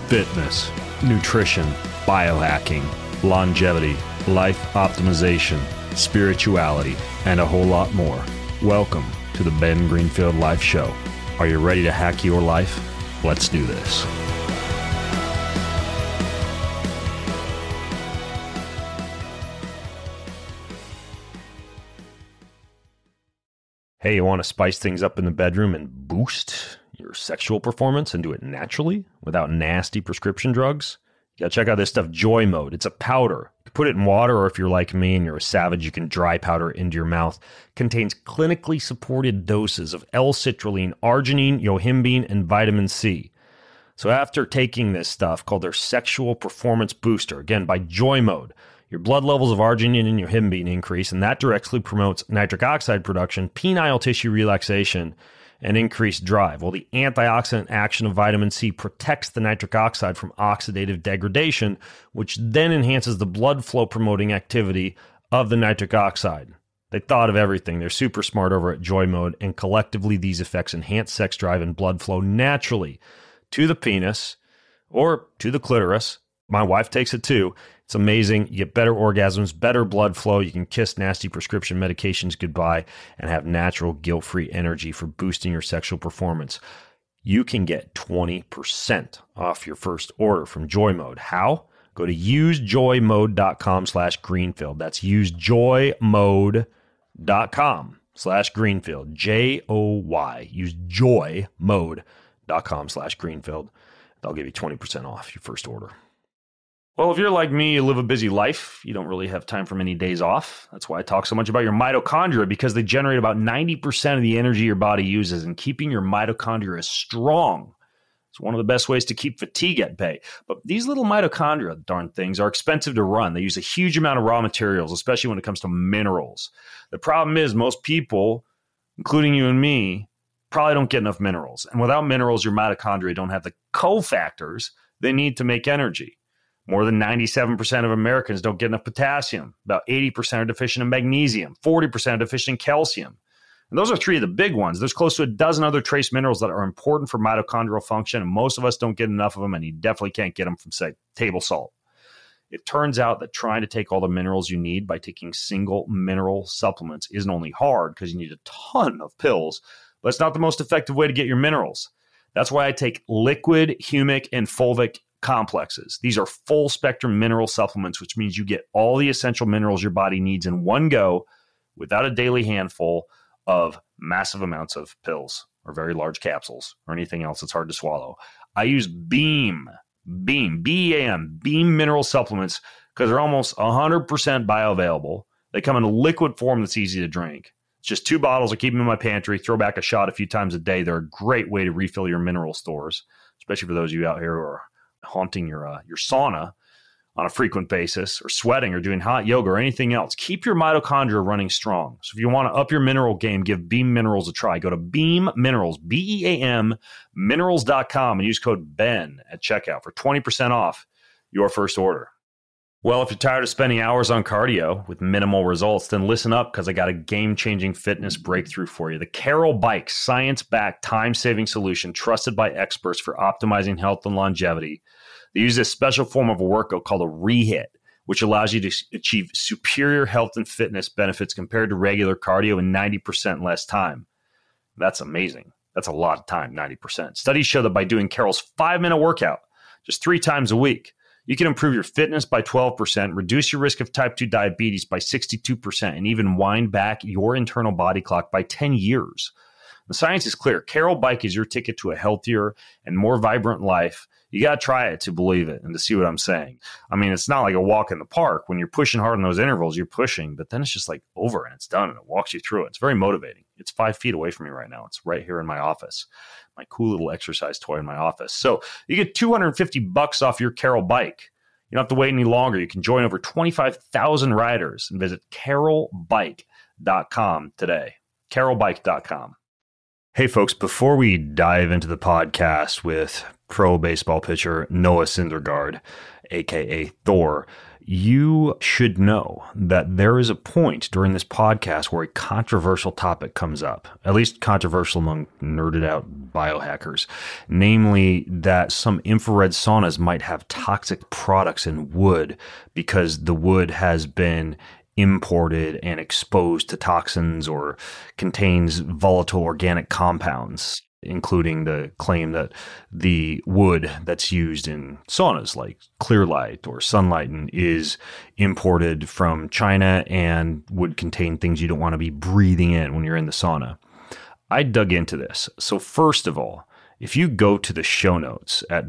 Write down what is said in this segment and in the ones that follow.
fitness, nutrition, biohacking, longevity, life optimization, spirituality, and a whole lot more. Welcome to the Ben Greenfield Life Show. Are you ready to hack your life? Let's do this. Hey, you want to spice things up in the bedroom and boost your sexual performance and do it naturally without nasty prescription drugs? You gotta check out this stuff, Joy Mode. It's a powder. You can put it in water, or if you're like me and you're a savage, you can dry powder it into your mouth. Contains clinically supported doses of L-citrulline, arginine, yohimbine, and vitamin C. So after taking this stuff called their Sexual Performance Booster, again by Joy Mode, your blood levels of arginine and yohimbine increase, and that directly promotes nitric oxide production, penile tissue relaxation, and increased drive. Well, the antioxidant action of vitamin C protects the nitric oxide from oxidative degradation, which then enhances the blood flow promoting activity of the nitric oxide. They thought of everything. They're super smart over at Joy Mode, and collectively these effects enhance sex drive and blood flow naturally to the penis or to the clitoris. My wife takes it too. It's amazing. You get better orgasms, better blood flow. You can kiss nasty prescription medications goodbye and have natural guilt-free energy for boosting your sexual performance. You can get 20% off your first order from Joy Mode. How? Go to usejoymode.com/Greenfield. That's usejoymode.com/Greenfield. JOY. Usejoymode.com/Greenfield. They'll give you 20% off your first order. Well, if you're like me, you live a busy life, you don't really have time for many days off. That's why I talk so much about your mitochondria, because they generate about 90% of the energy your body uses, and keeping your mitochondria strong is one of the best ways to keep fatigue at bay. But these little mitochondria, darn things, are expensive to run. They use a huge amount of raw materials, especially when it comes to minerals. The problem is most people, including you and me, probably don't get enough minerals. And without minerals, your mitochondria don't have the cofactors they need to make energy. More than 97% of Americans don't get enough potassium. About 80% are deficient in magnesium. 40% are deficient in calcium. And those are three of the big ones. There's close to a dozen other trace minerals that are important for mitochondrial function, and most of us don't get enough of them, and you definitely can't get them from, say, table salt. It turns out that trying to take all the minerals you need by taking single mineral supplements isn't only hard because you need a ton of pills, but it's not the most effective way to get your minerals. That's why I take liquid, humic, and fulvic complexes. These are full spectrum mineral supplements, which means you get all the essential minerals your body needs in one go without a daily handful of massive amounts of pills or very large capsules or anything else that's hard to swallow. I use BEAM, B-E-A-M, BEAM mineral supplements because they're almost 100% bioavailable. They come in a liquid form that's easy to drink. It's just 2 bottles. I keep them in my pantry, throw back a shot a few times a day. They're a great way to refill your mineral stores, especially for those of you out here who are haunting your sauna on a frequent basis, or sweating, or doing hot yoga, or anything else. Keep your mitochondria running strong. So if you want to up your mineral game, give Beam Minerals a try. Go to Beam Minerals, BEAM, minerals.com, and use code BEN at checkout for 20% off your first order. Well, if you're tired of spending hours on cardio with minimal results, then listen up, because I got a game-changing fitness breakthrough for you. The Carol Bike, science-backed, time-saving solution trusted by experts for optimizing health and longevity. They use this special form of a workout called a rehit, which allows you to achieve superior health and fitness benefits compared to regular cardio in 90% less time. That's amazing. That's a lot of time, 90%. Studies show that by doing Carol's 5-minute workout just 3 times a week, you can improve your fitness by 12%, reduce your risk of type 2 diabetes by 62%, and even wind back your internal body clock by 10 years. The science is clear. Carol Bike is your ticket to a healthier and more vibrant life. You got to try it to believe it and to see what I'm saying. I mean, it's not like a walk in the park. When you're pushing hard in those intervals, you're pushing, but then it's just like over and it's done and it walks you through it. It's very motivating. It's 5 feet away from me right now. It's right here in my office, my cool little exercise toy in my office. So you get $250 off your Carol Bike. You don't have to wait any longer. You can join over 25,000 riders and visit carolbike.com today. carolbike.com. Hey folks, before we dive into the podcast with pro baseball pitcher Noah Syndergaard, aka Thor, you should know that there is a point during this podcast where a controversial topic comes up, at least controversial among nerded out biohackers, namely that some infrared saunas might have toxic products in wood because the wood has been imported and exposed to toxins or contains volatile organic compounds, including the claim that the wood that's used in saunas like Clearlight or Sunlighten is imported from China and would contain things you don't want to be breathing in when you're in the sauna. I dug into this. So first of all, if you go to the show notes at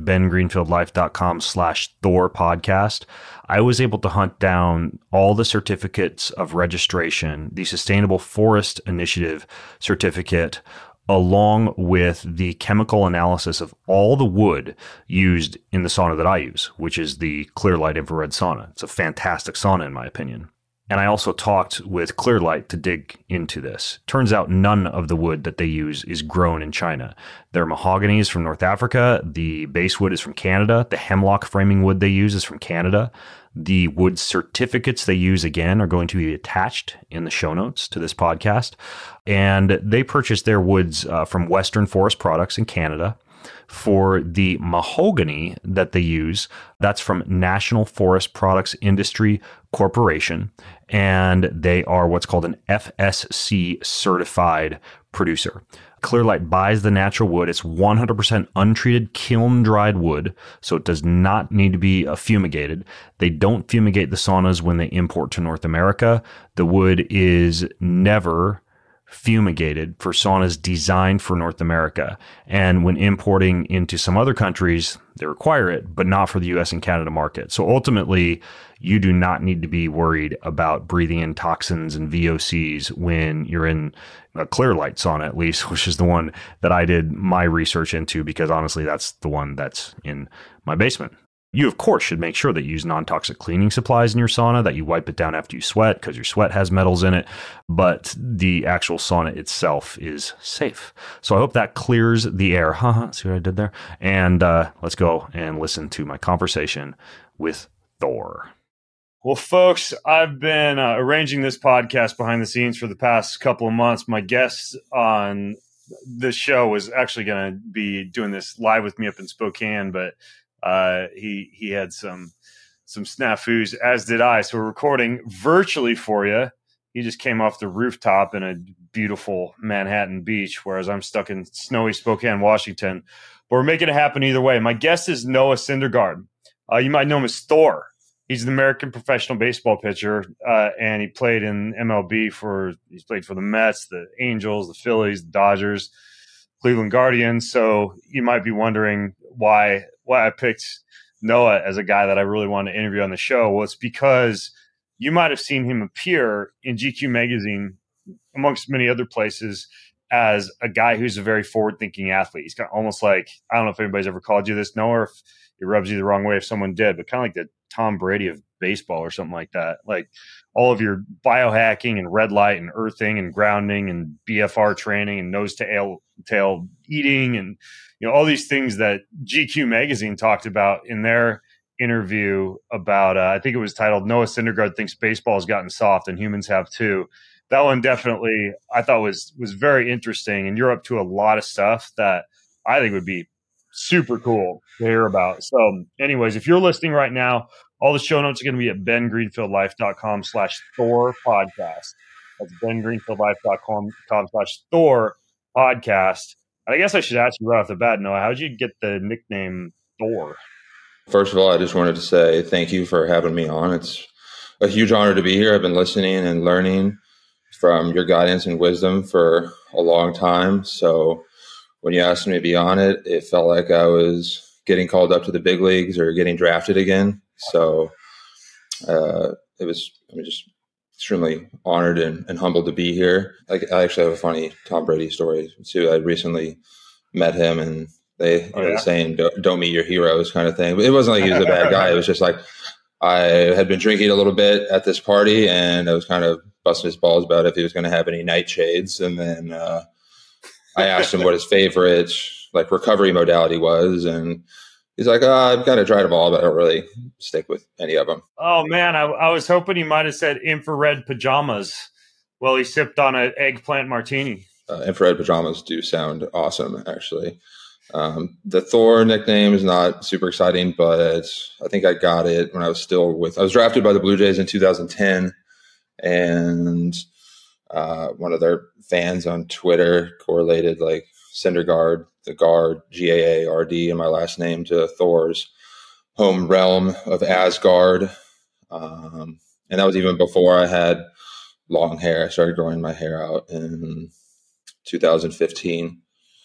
bengreenfieldlife.com/Thor podcast, I was able to hunt down all the certificates of registration, the Sustainable Forest Initiative certificate, along with the chemical analysis of all the wood used in the sauna that I use, which is the Clearlight infrared sauna. It's a fantastic sauna, in my opinion. And I also talked with Clearlight to dig into this. Turns out none of the wood that they use is grown in China. Their mahogany is from North Africa. The basswood is from Canada. The hemlock framing wood they use is from Canada. The wood certificates they use, again, are going to be attached in the show notes to this podcast. And they purchase their woods from Western Forest Products in Canada. For the mahogany that they use, that's from National Forest Products Industry Corporation, and they are what's called an FSC certified producer. Clearlight buys the natural wood. It's 100% untreated, kiln-dried wood, so it does not need to be fumigated. They don't fumigate the saunas when they import to North America. The wood is never fumigated for saunas designed for North America. And when importing into some other countries, they require it, but not for the US and Canada market. So ultimately, you do not need to be worried about breathing in toxins and VOCs when you're in a Clearlight sauna, at least, which is the one that I did my research into, because honestly, that's the one that's in my basement. You, of course, should make sure that you use non-toxic cleaning supplies in your sauna, that you wipe it down after you sweat because your sweat has metals in it, but the actual sauna itself is safe. So I hope that clears the air. See what I did there? And let's go and listen to my conversation with Thor. Well, folks, I've been arranging this podcast behind the scenes for the past couple of months. My guest on this show was actually going to be doing this live with me up in Spokane, but he had some snafus, as did I. So we're recording virtually for you. He just came off the rooftop in a beautiful Manhattan beach, whereas I'm stuck in snowy Spokane, Washington. But we're making it happen either way. My guest is Noah Syndergaard. You might know him as Thor. He's an American professional baseball pitcher, and he played in MLB he's played for the Mets, the Angels, the Phillies, the Dodgers, Cleveland Guardians. So you might be wondering why I picked Noah as a guy that I really wanted to interview on the show. Well, it's because you might have seen him appear in GQ magazine, amongst many other places, as a guy who's a very forward-thinking athlete. He's kind of almost like, I don't know if anybody's ever called you this, Noah, or if it rubs you the wrong way if someone did, but kind of like the Tom Brady of baseball or something like that. Like all of your biohacking and red light and earthing and grounding and BFR training and nose to tail eating and all these things that GQ magazine talked about in their interview about, I think it was titled Noah Syndergaard Thinks Baseball Has Gotten Soft and Humans Have Too. That one definitely I thought was very interesting, and you're up to a lot of stuff that I think would be super cool to hear about. So anyways, if you're listening right now, all the show notes are going to be at bengreenfieldlife.com/Thor podcast. That's bengreenfieldlife.com/Thor podcast. I guess I should ask you right off the bat, Noah, how did you get the nickname Thor? First of all, I just wanted to say thank you for having me on. It's a huge honor to be here. I've been listening and learning from your guidance and wisdom for a long time. So when you asked me to be on it, it felt like I was getting called up to the big leagues or getting drafted again. So I'm just extremely honored and humbled to be here. I actually have a funny Tom Brady story too. I recently met him, and they were saying don't meet your heroes kind of thing. But it wasn't like he was a bad guy. It was just like I had been drinking a little bit at this party, and I was kind of busting his balls about if he was going to have any nightshades. And then I asked him what his favorite like recovery modality was. And he's like, I've got to try them all, but I don't really stick with any of them. Oh man, I was hoping he might have said infrared pajamas while he sipped on an eggplant martini. Infrared pajamas do sound awesome, actually. The Thor nickname is not super exciting, but I think I got it when I was drafted by the Blue Jays in 2010, and one of their fans on Twitter correlated like Syndergaard, the guard, Gaard, and my last name to Thor's home realm of Asgard. And that was even before I had long hair. I started growing my hair out in 2015.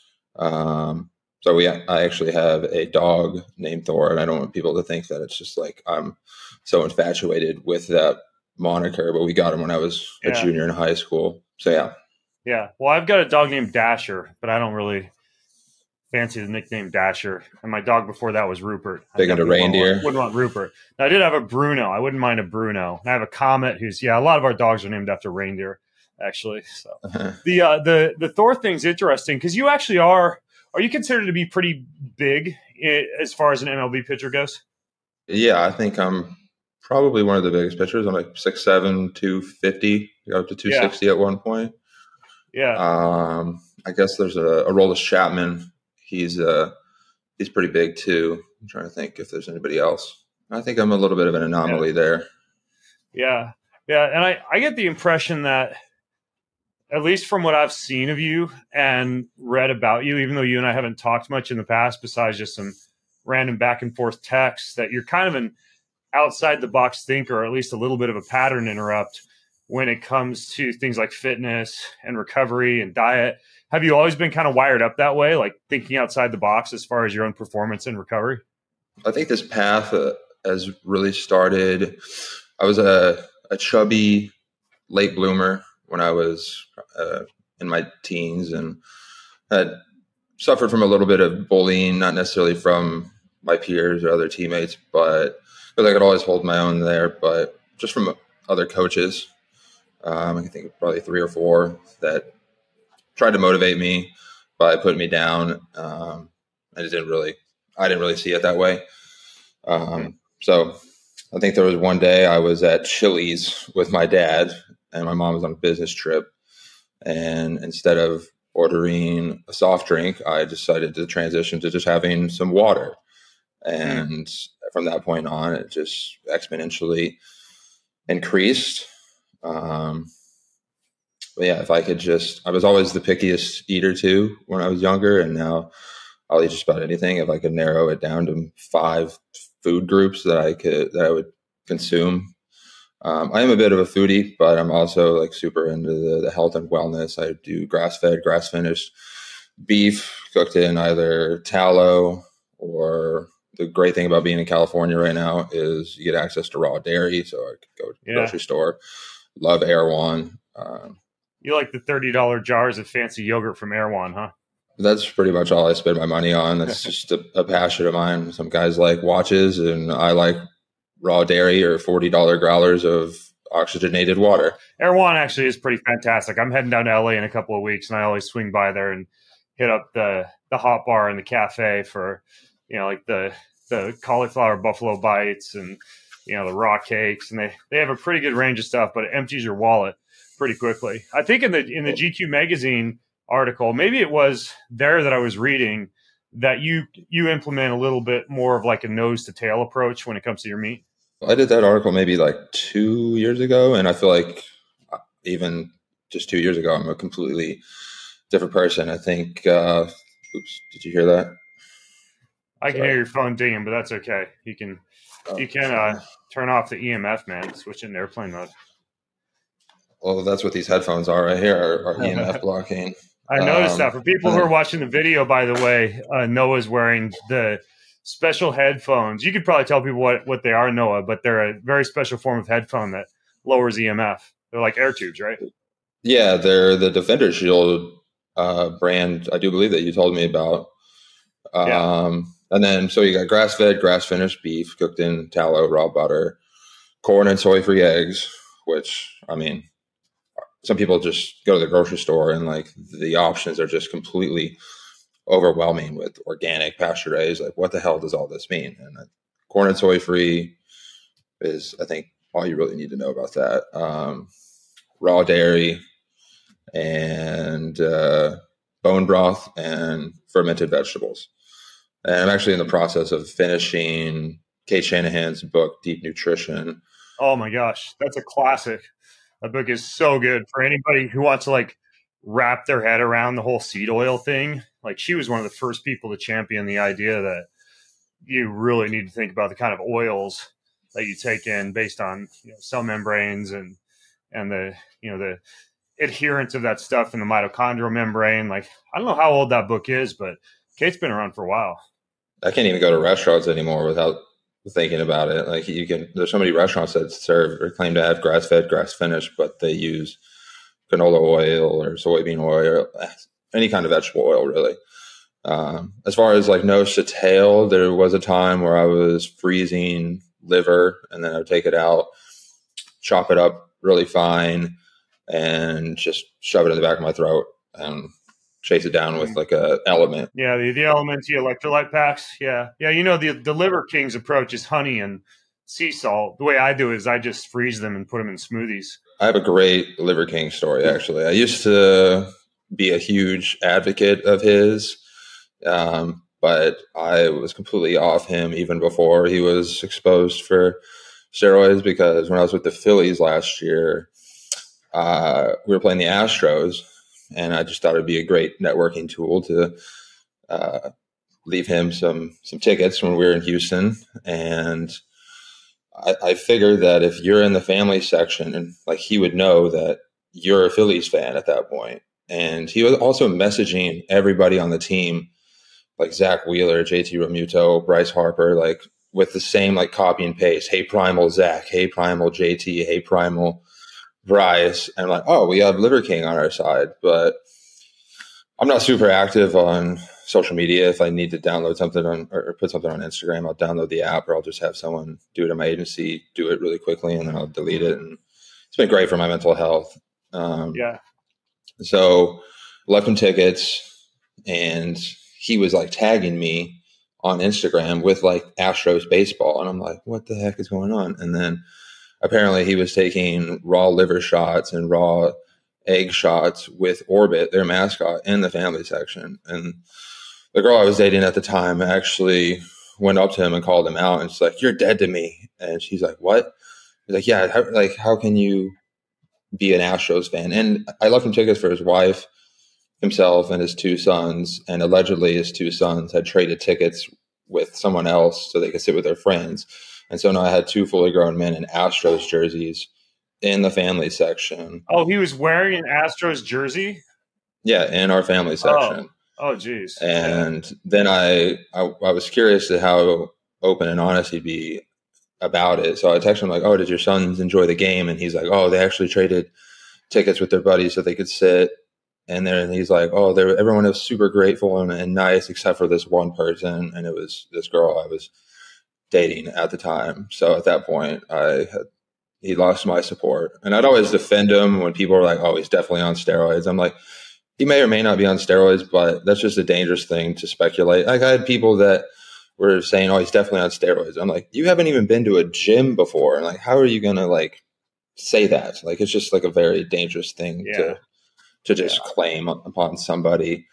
So I actually have a dog named Thor, and I don't want people to think that it's just like I'm so infatuated with that moniker, but we got him when I was a junior in high school. So yeah. Yeah. Well, I've got a dog named Dasher, but I don't really fancy the nickname Dasher. And my dog before that was Rupert. Big into reindeer. Wouldn't want Rupert. Now, I did have a Bruno. I wouldn't mind a Bruno. I have a Comet who's, a lot of our dogs are named after reindeer, actually. So the Thor thing's interesting because you actually are you considered to be pretty big as far as an MLB pitcher goes? Yeah, I think I'm probably one of the biggest pitchers. I'm like 6'7", 250, got up to 260 at one point. Yeah. I guess there's a Aroldis Chapman. He's pretty big too. I'm trying to think if there's anybody else. I think I'm a little bit of an anomaly there. Yeah. Yeah. And I get the impression that, at least from what I've seen of you and read about you, even though you and I haven't talked much in the past, besides just some random back and forth texts, that you're kind of an outside the box thinker, or at least a little bit of a pattern interrupt when it comes to things like fitness and recovery and diet. Have you always been kind of wired up that way, like thinking outside the box as far as your own performance and recovery? I think this path has really started. I was a chubby late bloomer when I was in my teens, and had suffered from a little bit of bullying, not necessarily from my peers or other teammates, but because I could always hold my own there, but just from other coaches. I can think of probably 3 or 4 that tried to motivate me by putting me down. I didn't really see it that way. So I think there was one day I was at Chili's with my dad, and my mom was on a business trip. And instead of ordering a soft drink, I decided to transition to just having some water. And from that point on, it just exponentially increased. But yeah, if I could I was always the pickiest eater too when I was younger, and now I'll eat just about anything. If I could narrow it down to 5 food groups that I would consume. I am a bit of a foodie, but I'm also like super into the health and wellness. I do grass-fed, grass-finished beef cooked in either tallow, or the great thing about being in California right now is you get access to raw dairy. So I could go to the grocery store. Love Erewhon. You like the $30 jars of fancy yogurt from Erewhon, huh? That's pretty much all I spend my money on. That's just a passion of mine. Some guys like watches, and I like raw dairy or $40 growlers of oxygenated water. Erewhon actually is pretty fantastic. I'm heading down to LA in a couple of weeks, and I always swing by there and hit up the hot bar and the cafe for, like the cauliflower buffalo bites and, the raw cakes. And they have a pretty good range of stuff, but it empties your wallet pretty quickly. I think in the GQ magazine article, maybe it was there that I was reading, that you implement a little bit more of like a nose to tail approach when it comes to your meat. I did that article maybe like 2 years ago, and I feel like even just 2 years ago, I'm a completely different person. I think, oops, did you hear that? I can hear your phone dinging, but that's okay. You can turn off the EMF, man. Switch into airplane mode. Well, that's what these headphones are right here, are EMF blocking. I noticed that. For people who are watching the video, by the way, Noah's wearing the special headphones. You could probably tell people what they are, Noah, but they're a very special form of headphone that lowers EMF. They're like air tubes, right? Yeah, they're the Defender Shield brand, I do believe, that you told me about. And then, so you got grass-fed, grass-finished beef cooked in tallow, raw butter, corn and soy-free eggs, which, I mean, some people just go to the grocery store and like the options are just completely overwhelming with organic, pasture raised. Like, what the hell does all this mean? And corn and soy free is, I think, all you really need to know about that. Raw dairy and bone broth and fermented vegetables. And I'm actually in the process of finishing Kate Shanahan's book, Deep Nutrition. Oh my gosh, that's a classic. That book is so good for anybody who wants to like wrap their head around the whole seed oil thing. Like, she was one of the first people to champion the idea that you really need to think about the kind of oils that you take in based on, cell membranes and the, the adherence of that stuff in the mitochondrial membrane. Like, I don't know how old that book is, but Kate's been around for a while. I can't even go to restaurants anymore without thinking about it. Like, there's so many restaurants that serve or claim to have grass-fed, grass-finished, but they use canola oil or soybean oil, any kind of vegetable oil, really. As far as like nose to tail, there was a time where I was freezing liver, and then I would take it out, chop it up really fine, and just shove it in the back of my throat and chase it down with like a element. Yeah, the element, the electrolyte packs. Yeah. The Liver King's approach is honey and sea salt. The way I do it is I just freeze them and put them in smoothies. I have a great Liver King story, actually. I used to be a huge advocate of his, but I was completely off him even before he was exposed for steroids, because when I was with the Phillies last year, we were playing the Astros, and I just thought it'd be a great networking tool to leave him some tickets when we were in Houston. And I figured that if you're in the family section, and like, he would know that you're a Phillies fan at that point. And he was also messaging everybody on the team, like Zach Wheeler, JT Realmuto, Bryce Harper, like with the same like copy and paste. Hey, Primal Zach. Hey, Primal JT. Hey, Primal Bryce. And I'm like, oh, we have Liver King on our side. But I'm not super active on social media. If I need to download something or put something on Instagram, I'll download the app, or I'll just have someone do it in my agency, do it really quickly, and then I'll delete it. And it's been great for my mental health. So left him tickets, and he was like tagging me on Instagram with like Astros baseball. And I'm like, what the heck is going on? And then apparently he was taking raw liver shots and raw egg shots with Orbit, their mascot, in the family section. And the girl I was dating at the time actually went up to him and called him out, and she's like, you're dead to me. And she's like, what? He's like, yeah, how can you be an Astros fan? And I left him tickets for his wife, himself, and his two sons. And allegedly his two sons had traded tickets with someone else so they could sit with their friends. And so now I had two fully grown men in Astros jerseys in the family section. Oh, he was wearing an Astros jersey? Yeah, in our family section. Oh, geez. And then I was curious to how open and honest he'd be about it. So I texted him like, oh, did your sons enjoy the game? And he's like, oh, they actually traded tickets with their buddies so they could sit. And then he's like, oh, everyone was super grateful and nice except for this one person. And it was this girl I was dating at the time. So at that point, he lost my support. And I'd always defend him when people were like, oh, he's definitely on steroids. I'm like, he may or may not be on steroids, but that's just a dangerous thing to speculate. Like, I had people that were saying, oh, he's definitely on steroids. I'm like, you haven't even been to a gym before. And like, how are you going to like say that? Like, it's just like a very dangerous thing to just claim upon somebody.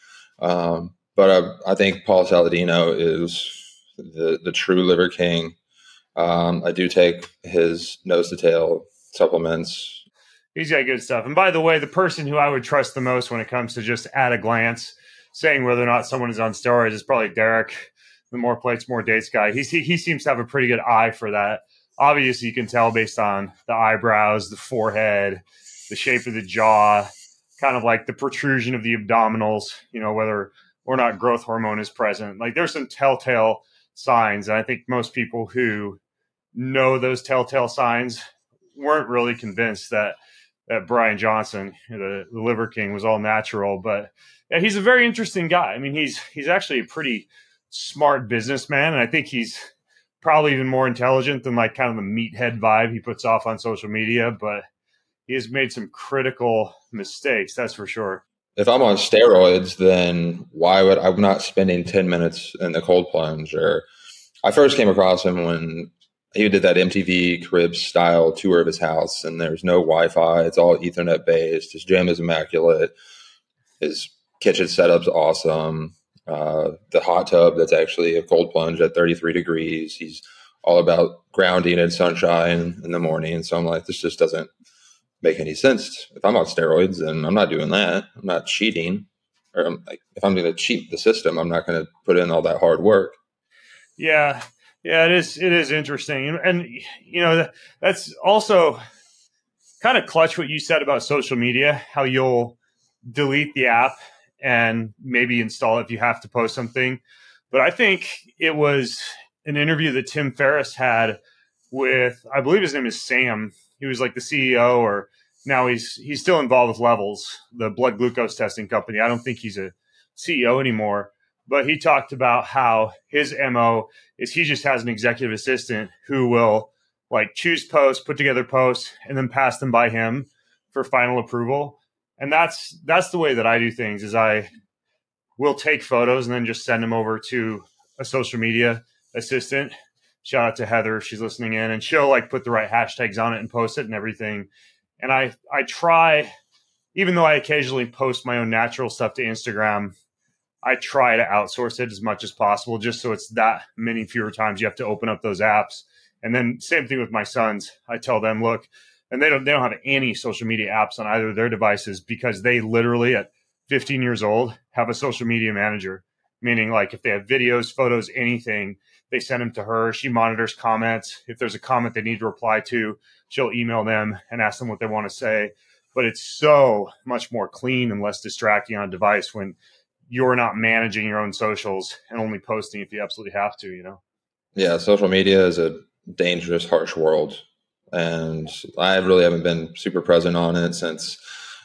But I think Paul Saladino is the true Liver King. I do take his nose to tail supplements. He's got good stuff. And by the way, the person who I would trust the most when it comes to just at a glance saying whether or not someone is on steroids is probably Derek, the more plates, more dates guy. He seems to have a pretty good eye for that. Obviously, you can tell based on the eyebrows, the forehead, the shape of the jaw, kind of like the protrusion of the abdominals, whether or not growth hormone is present. Like, there's some telltale signs. And I think most people who know those telltale signs weren't really convinced that Brian Johnson, the Liver King, was all natural. But yeah, he's a very interesting guy. I mean, he's actually a pretty smart businessman. And I think he's probably even more intelligent than like kind of the meathead vibe he puts off on social media. But he has made some critical mistakes, that's for sure. if I'm on steroids, then why would I'm not spending 10 minutes in the cold plunge? Or I first came across him when he did that MTV Cribs style tour of his house, and there's no Wi-Fi. It's all Ethernet based. His gym is immaculate. His kitchen setup's awesome. The hot tub that's actually a cold plunge at 33 degrees. He's all about grounding and sunshine in the morning. So I'm like, this just doesn't make any sense. If I'm on steroids, then I'm not doing that. I'm not cheating. Or like, if I'm going to cheat the system, I'm not going to put in all that hard work. Yeah. Yeah, it is. It is interesting. And that's also kind of clutch what you said about social media, how you'll delete the app and maybe install it if you have to post something. But I think it was an interview that Tim Ferriss had with, I believe his name is Sam. He was like the CEO, or now he's still involved with Levels, the blood glucose testing company. I don't think he's a CEO anymore, but he talked about how his MO is he just has an executive assistant who will like choose posts, put together posts, and then pass them by him for final approval. And that's the way that I do things. Is I will take photos and then just send them over to a social media assistant. Shout out to Heather if she's listening in, and she'll like put the right hashtags on it and post it and everything. And I try, even though I occasionally post my own natural stuff to Instagram, I try to outsource it as much as possible, just so it's that many fewer times you have to open up those apps. And then same thing with my sons. I tell them, look, and they don't have any social media apps on either of their devices, because they literally at 15 years old have a social media manager, meaning like if they have videos, photos, anything, they send them to her. She monitors comments. If there's a comment they need to reply to, she'll email them and ask them what they want to say. But it's so much more clean and less distracting on a device when you're not managing your own socials and only posting if you absolutely have to, Yeah, social media is a dangerous, harsh world. And I really haven't been super present on it since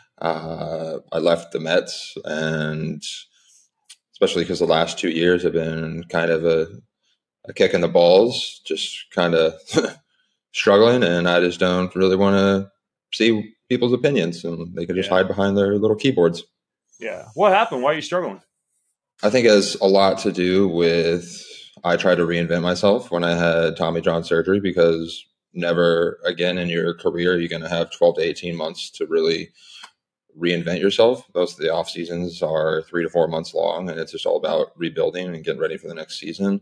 I left the Mets. And especially because the last 2 years have been kind of a kick in the balls, just kind of struggling. And I just don't really want to see people's opinions, and they can just hide behind their little keyboards. Yeah. What happened? Why are you struggling? I think it has a lot to do with I tried to reinvent myself when I had Tommy John surgery, because never again in your career are you going to have 12 to 18 months to really reinvent yourself. Most of the off seasons are 3 to 4 months long, and it's just all about rebuilding and getting ready for the next season.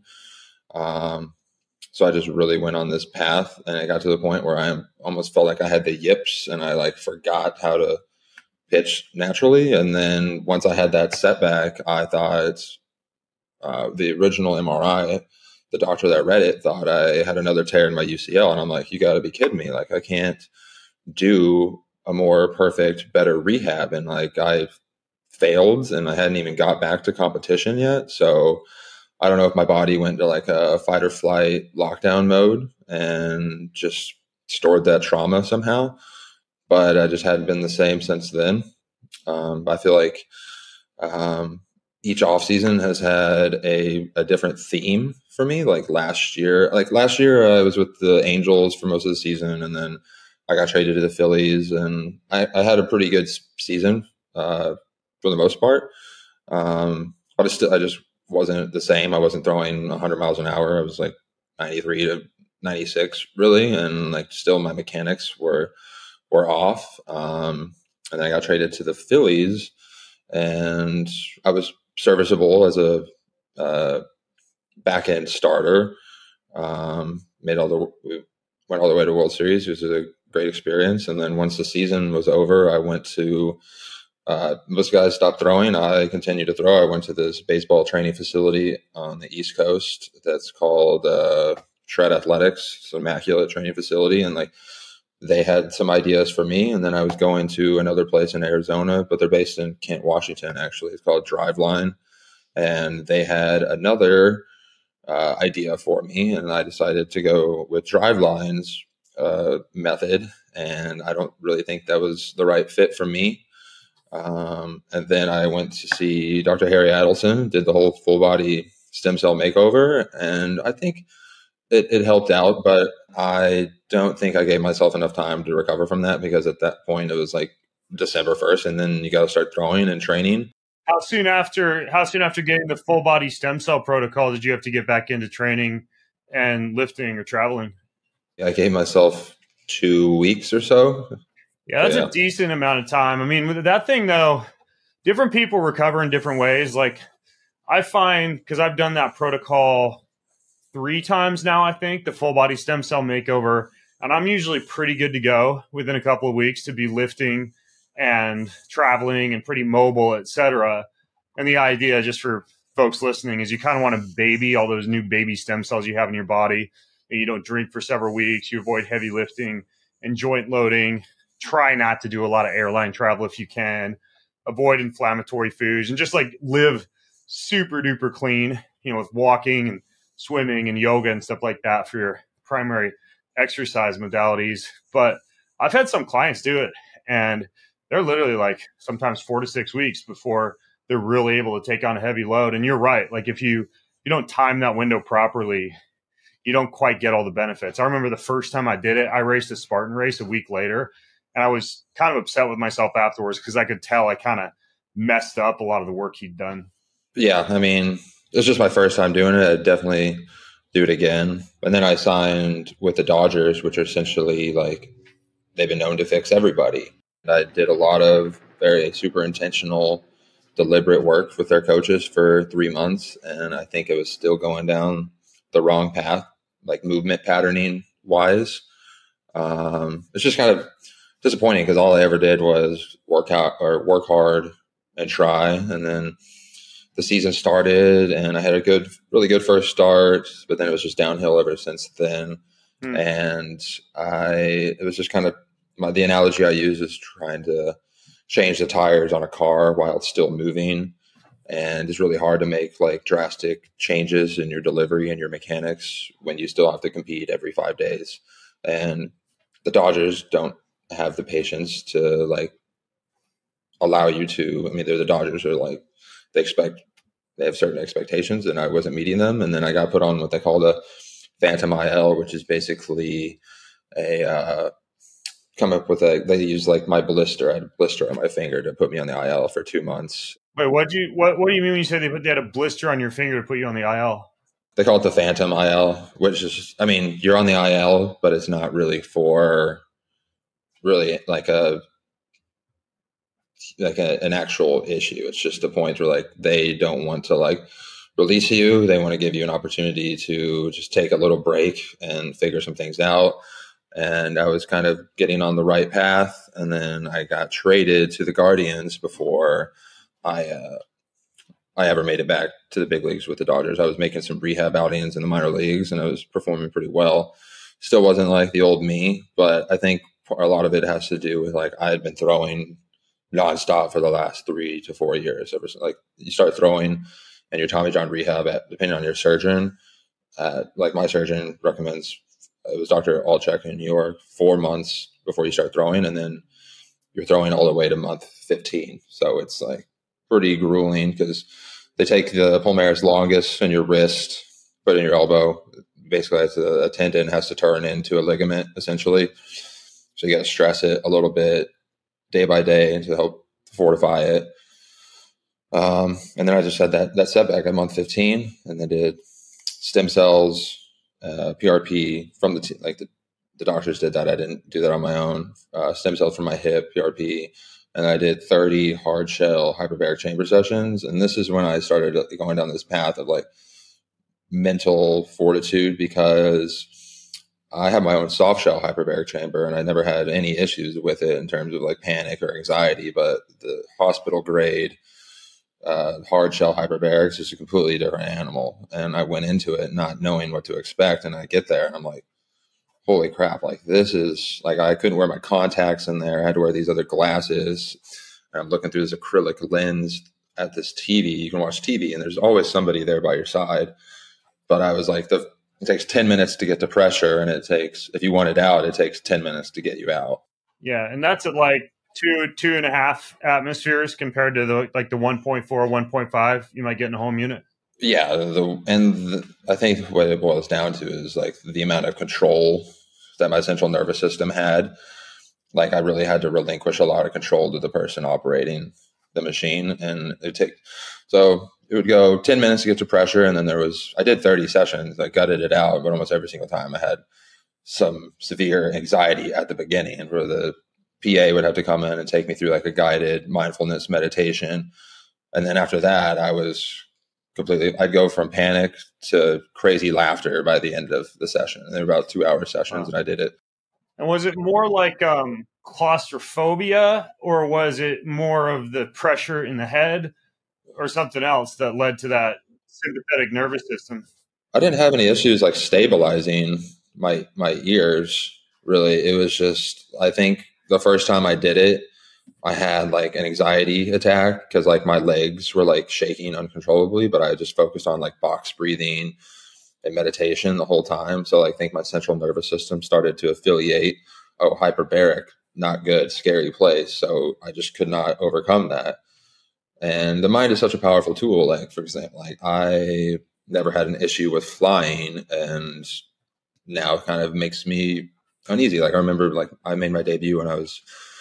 So I just really went on this path, and it got to the point where I almost felt like I had the yips, and I like forgot how to pitch naturally. And then once I had that setback, I thought the original MRI, the doctor that read it thought I had another tear in my UCL. And I'm like, you got to be kidding me. Like, I can't do a more perfect, better rehab. And like, I failed, and I hadn't even got back to competition yet. So I don't know if my body went to like a fight or flight lockdown mode and just stored that trauma somehow. But I just hadn't been the same since then. I feel like each off season has had a different theme for me. Like last year I was with the Angels for most of the season, and then I got traded to the Phillies, and I had a pretty good season for the most part. But I just wasn't the same. I wasn't throwing 100 miles an hour. I was like 93 to 96 really, and like still my mechanics were off. And then I got traded to the Phillies, and I was serviceable as a back end starter. We went all the way to World Series. It was a great experience. And then once the season was over, I went to most guys stopped throwing. I continued to throw. I went to this baseball training facility on the East Coast that's called Shred Athletics. It's an immaculate training facility, and like they had some ideas for me. And then I was going to another place in Arizona, but they're based in Kent, Washington. Actually, it's called Driveline, and they had another idea for me, and I decided to go with Driveline's method. And I don't really think that was the right fit for me. And then I went to see Dr. Harry Adelson, did the whole full body stem cell makeover. And I think it helped out, but I don't think I gave myself enough time to recover from that, because at that point it was like December 1st, and then you got to start throwing and training. How soon after getting the full body stem cell protocol did you have to get back into training and lifting or traveling? I gave myself 2 weeks or so. Yeah, that's a decent amount of time. I mean, with that thing though, different people recover in different ways. Like I find, because I've done that protocol 3 times now, I think, the full body stem cell makeover, and I'm usually pretty good to go within a couple of weeks to be lifting and traveling and pretty mobile, etc. And the idea, just for folks listening, is you kind of want to baby all those new baby stem cells you have in your body. And you don't drink for several weeks. You avoid heavy lifting and joint loading. Try not to do a lot of airline travel if you can. Avoid inflammatory foods and just like live super duper clean, with walking and swimming and yoga and stuff like that for your primary exercise modalities. But I've had some clients do it, and they're literally like sometimes 4 to 6 weeks before they're really able to take on a heavy load. And you're right. Like if you don't time that window properly, you don't quite get all the benefits. I remember the first time I did it, I raced a Spartan race a week later, and I was kind of upset with myself afterwards because I could tell I kind of messed up a lot of the work he'd done. Yeah, I mean, it was just my first time doing it. I'd definitely do it again. And then I signed with the Dodgers, which are essentially like they've been known to fix everybody. I did a lot of very super intentional, deliberate work with their coaches for 3 months, and I think it was still going down the wrong path, like movement patterning wise. It's just kind of disappointing because all I ever did was work work hard and try. And then the season started and I had a really good first start, but then it was just downhill ever since then. And it was just kind of the analogy I use is trying to change the tires on a car while it's still moving. And it's really hard to make like drastic changes in your delivery and your mechanics when you still have to compete every 5 days. And the Dodgers don't have the patience to like allow you to. I mean, they're the Dodgers are like they have certain expectations, and I wasn't meeting them. And then I got put on what they call the Phantom IL, which is basically they use like my blister. I had a blister on my finger to put me on the IL for 2 months. Wait, what do you mean when you say they had a blister on your finger to put you on the IL? They call it the Phantom IL, which is, I mean, you're on the IL, but it's not really for really like an actual issue. It's just a point where like they don't want to like release you. They want to give you an opportunity to just take a little break and figure some things out. And I was kind of getting on the right path, and then I got traded to the Guardians before I ever made it back to the big leagues with the Dodgers. I was making some rehab outings in the minor leagues, and I was performing pretty well. Still wasn't like the old me, but I think a lot of it has to do with like I had been throwing nonstop for the last 3 to 4 years. Ever since, like you start throwing and your Tommy John rehab, depending on your surgeon, like my surgeon recommends, it was Dr. Alchek in New York, 4 months before you start throwing, and then you're throwing all the way to month 15. So it's like pretty grueling because they take the palmaris longus in your wrist, put it in your elbow. Basically, it's a tendon has to turn into a ligament, essentially. So you got to stress it a little bit day by day to help fortify it. And then I just had that setback at month 15, and then did stem cells, PRP from the doctors did that. I didn't do that on my own. Stem cells from my hip, PRP, and I did 30 hard shell hyperbaric chamber sessions. And this is when I started going down this path of like mental fortitude, because I have my own soft shell hyperbaric chamber and I never had any issues with it in terms of like panic or anxiety. But the hospital grade hard shell hyperbarics is a completely different animal. And I went into it not knowing what to expect. And I get there and I'm like, holy crap, like this is like, I couldn't wear my contacts in there. I had to wear these other glasses. And I'm looking through this acrylic lens at this TV. You can watch TV and there's always somebody there by your side. But I was like, it takes 10 minutes to get the pressure, and if you want it out, it takes 10 minutes to get you out. Yeah. And that's at like 2.5 atmospheres compared to the 1.4, 1.5 you might get in a home unit. Yeah. I think what it boils down to is like the amount of control that my central nervous system had like I really had to relinquish a lot of control to the person operating the machine. And so it would go 10 minutes to get to pressure. And then I did 30 sessions. I gutted it out, but almost every single time I had some severe anxiety at the beginning, and where the PA would have to come in and take me through like a guided mindfulness meditation. And then after that, I'd go from panic to crazy laughter by the end of the session. And they were about 2-hour sessions, and I did it. And was it more like claustrophobia, or was it more of the pressure in the head, or something else that led to that sympathetic nervous system? I didn't have any issues like stabilizing my ears, really. It was just, I think the first time I did it, I had like an anxiety attack because like my legs were like shaking uncontrollably, but I just focused on like box breathing and meditation the whole time. So like, I think my central nervous system started to affiliate, hyperbaric, not good, scary place. So I just could not overcome that. And the mind is such a powerful tool. Like, for example, like I never had an issue with flying, and now it kind of makes me uneasy. Like I remember like I made my debut when I was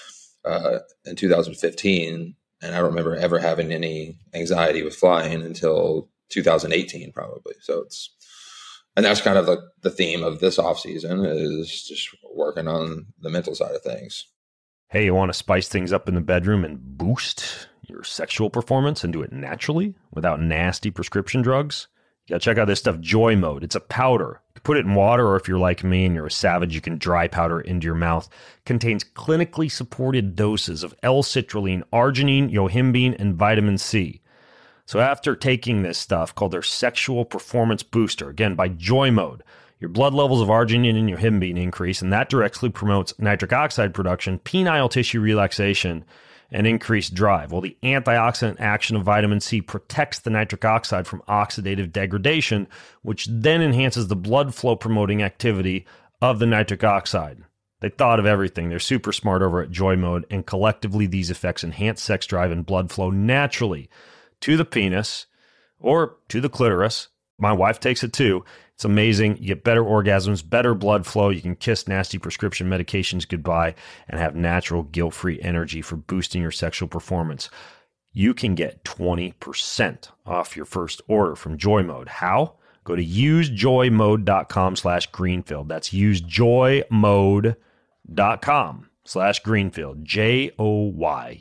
in 2015, and I don't remember ever having any anxiety with flying until 2018 probably. And that's kind of the theme of this off season, is just working on the mental side of things. Hey, you want to spice things up in the bedroom and boost your sexual performance and do it naturally without nasty prescription drugs? You got to check out this stuff, Joy Mode. It's a powder. You can put it in water, or if you're like me and you're a savage, you can dry powder it into your mouth. Contains clinically supported doses of L-citrulline, arginine, yohimbine, and vitamin C. So after taking this stuff called their Sexual Performance Booster, again, by Joy Mode, your blood levels of arginine and yohimbine increase, and that directly promotes nitric oxide production, penile tissue relaxation, and increased drive. Well, the antioxidant action of vitamin C protects the nitric oxide from oxidative degradation, which then enhances the blood flow promoting activity of the nitric oxide. They thought of everything. They're super smart over at Joy Mode, and collectively these effects enhance sex drive and blood flow naturally to the penis or to the clitoris. My wife takes it too. It's amazing. You get better orgasms, better blood flow. You can kiss nasty prescription medications goodbye and have natural guilt-free energy for boosting your sexual performance. You can get 20% off your first order from Joy Mode. How? Go to usejoymode.com/Greenfield. That's usejoymode.com/Greenfield. JOY.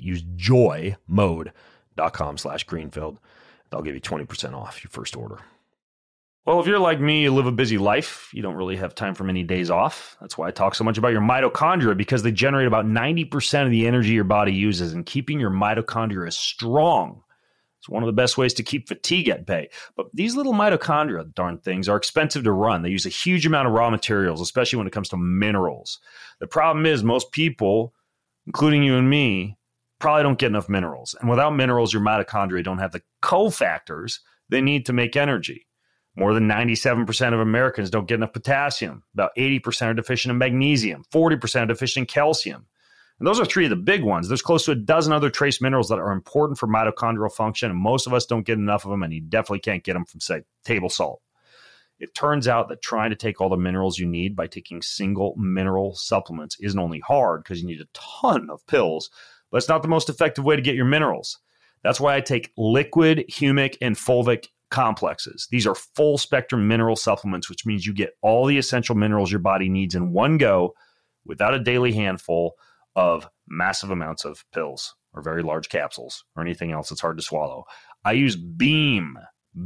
Usejoymode.com/Greenfield. They'll give you 20% off your first order. Well, if you're like me, you live a busy life, you don't really have time for many days off. That's why I talk so much about your mitochondria, because they generate about 90% of the energy your body uses, and keeping your mitochondria strong. It's one of the best ways to keep fatigue at bay. But these little mitochondria, darn things, are expensive to run. They use a huge amount of raw materials, especially when it comes to minerals. The problem is most people, including you and me, probably don't get enough minerals. And without minerals, your mitochondria don't have the cofactors they need to make energy. More than 97% of Americans don't get enough potassium. About 80% are deficient in magnesium. 40% are deficient in calcium. And those are three of the big ones. There's close to a dozen other trace minerals that are important for mitochondrial function, and most of us don't get enough of them, and you definitely can't get them from, say, table salt. It turns out that trying to take all the minerals you need by taking single mineral supplements isn't only hard because you need a ton of pills, but it's not the most effective way to get your minerals. That's why I take liquid, humic, and fulvic complexes. These are full spectrum mineral supplements, which means you get all the essential minerals your body needs in one go without a daily handful of massive amounts of pills or very large capsules or anything else that's hard to swallow. I use BEAM,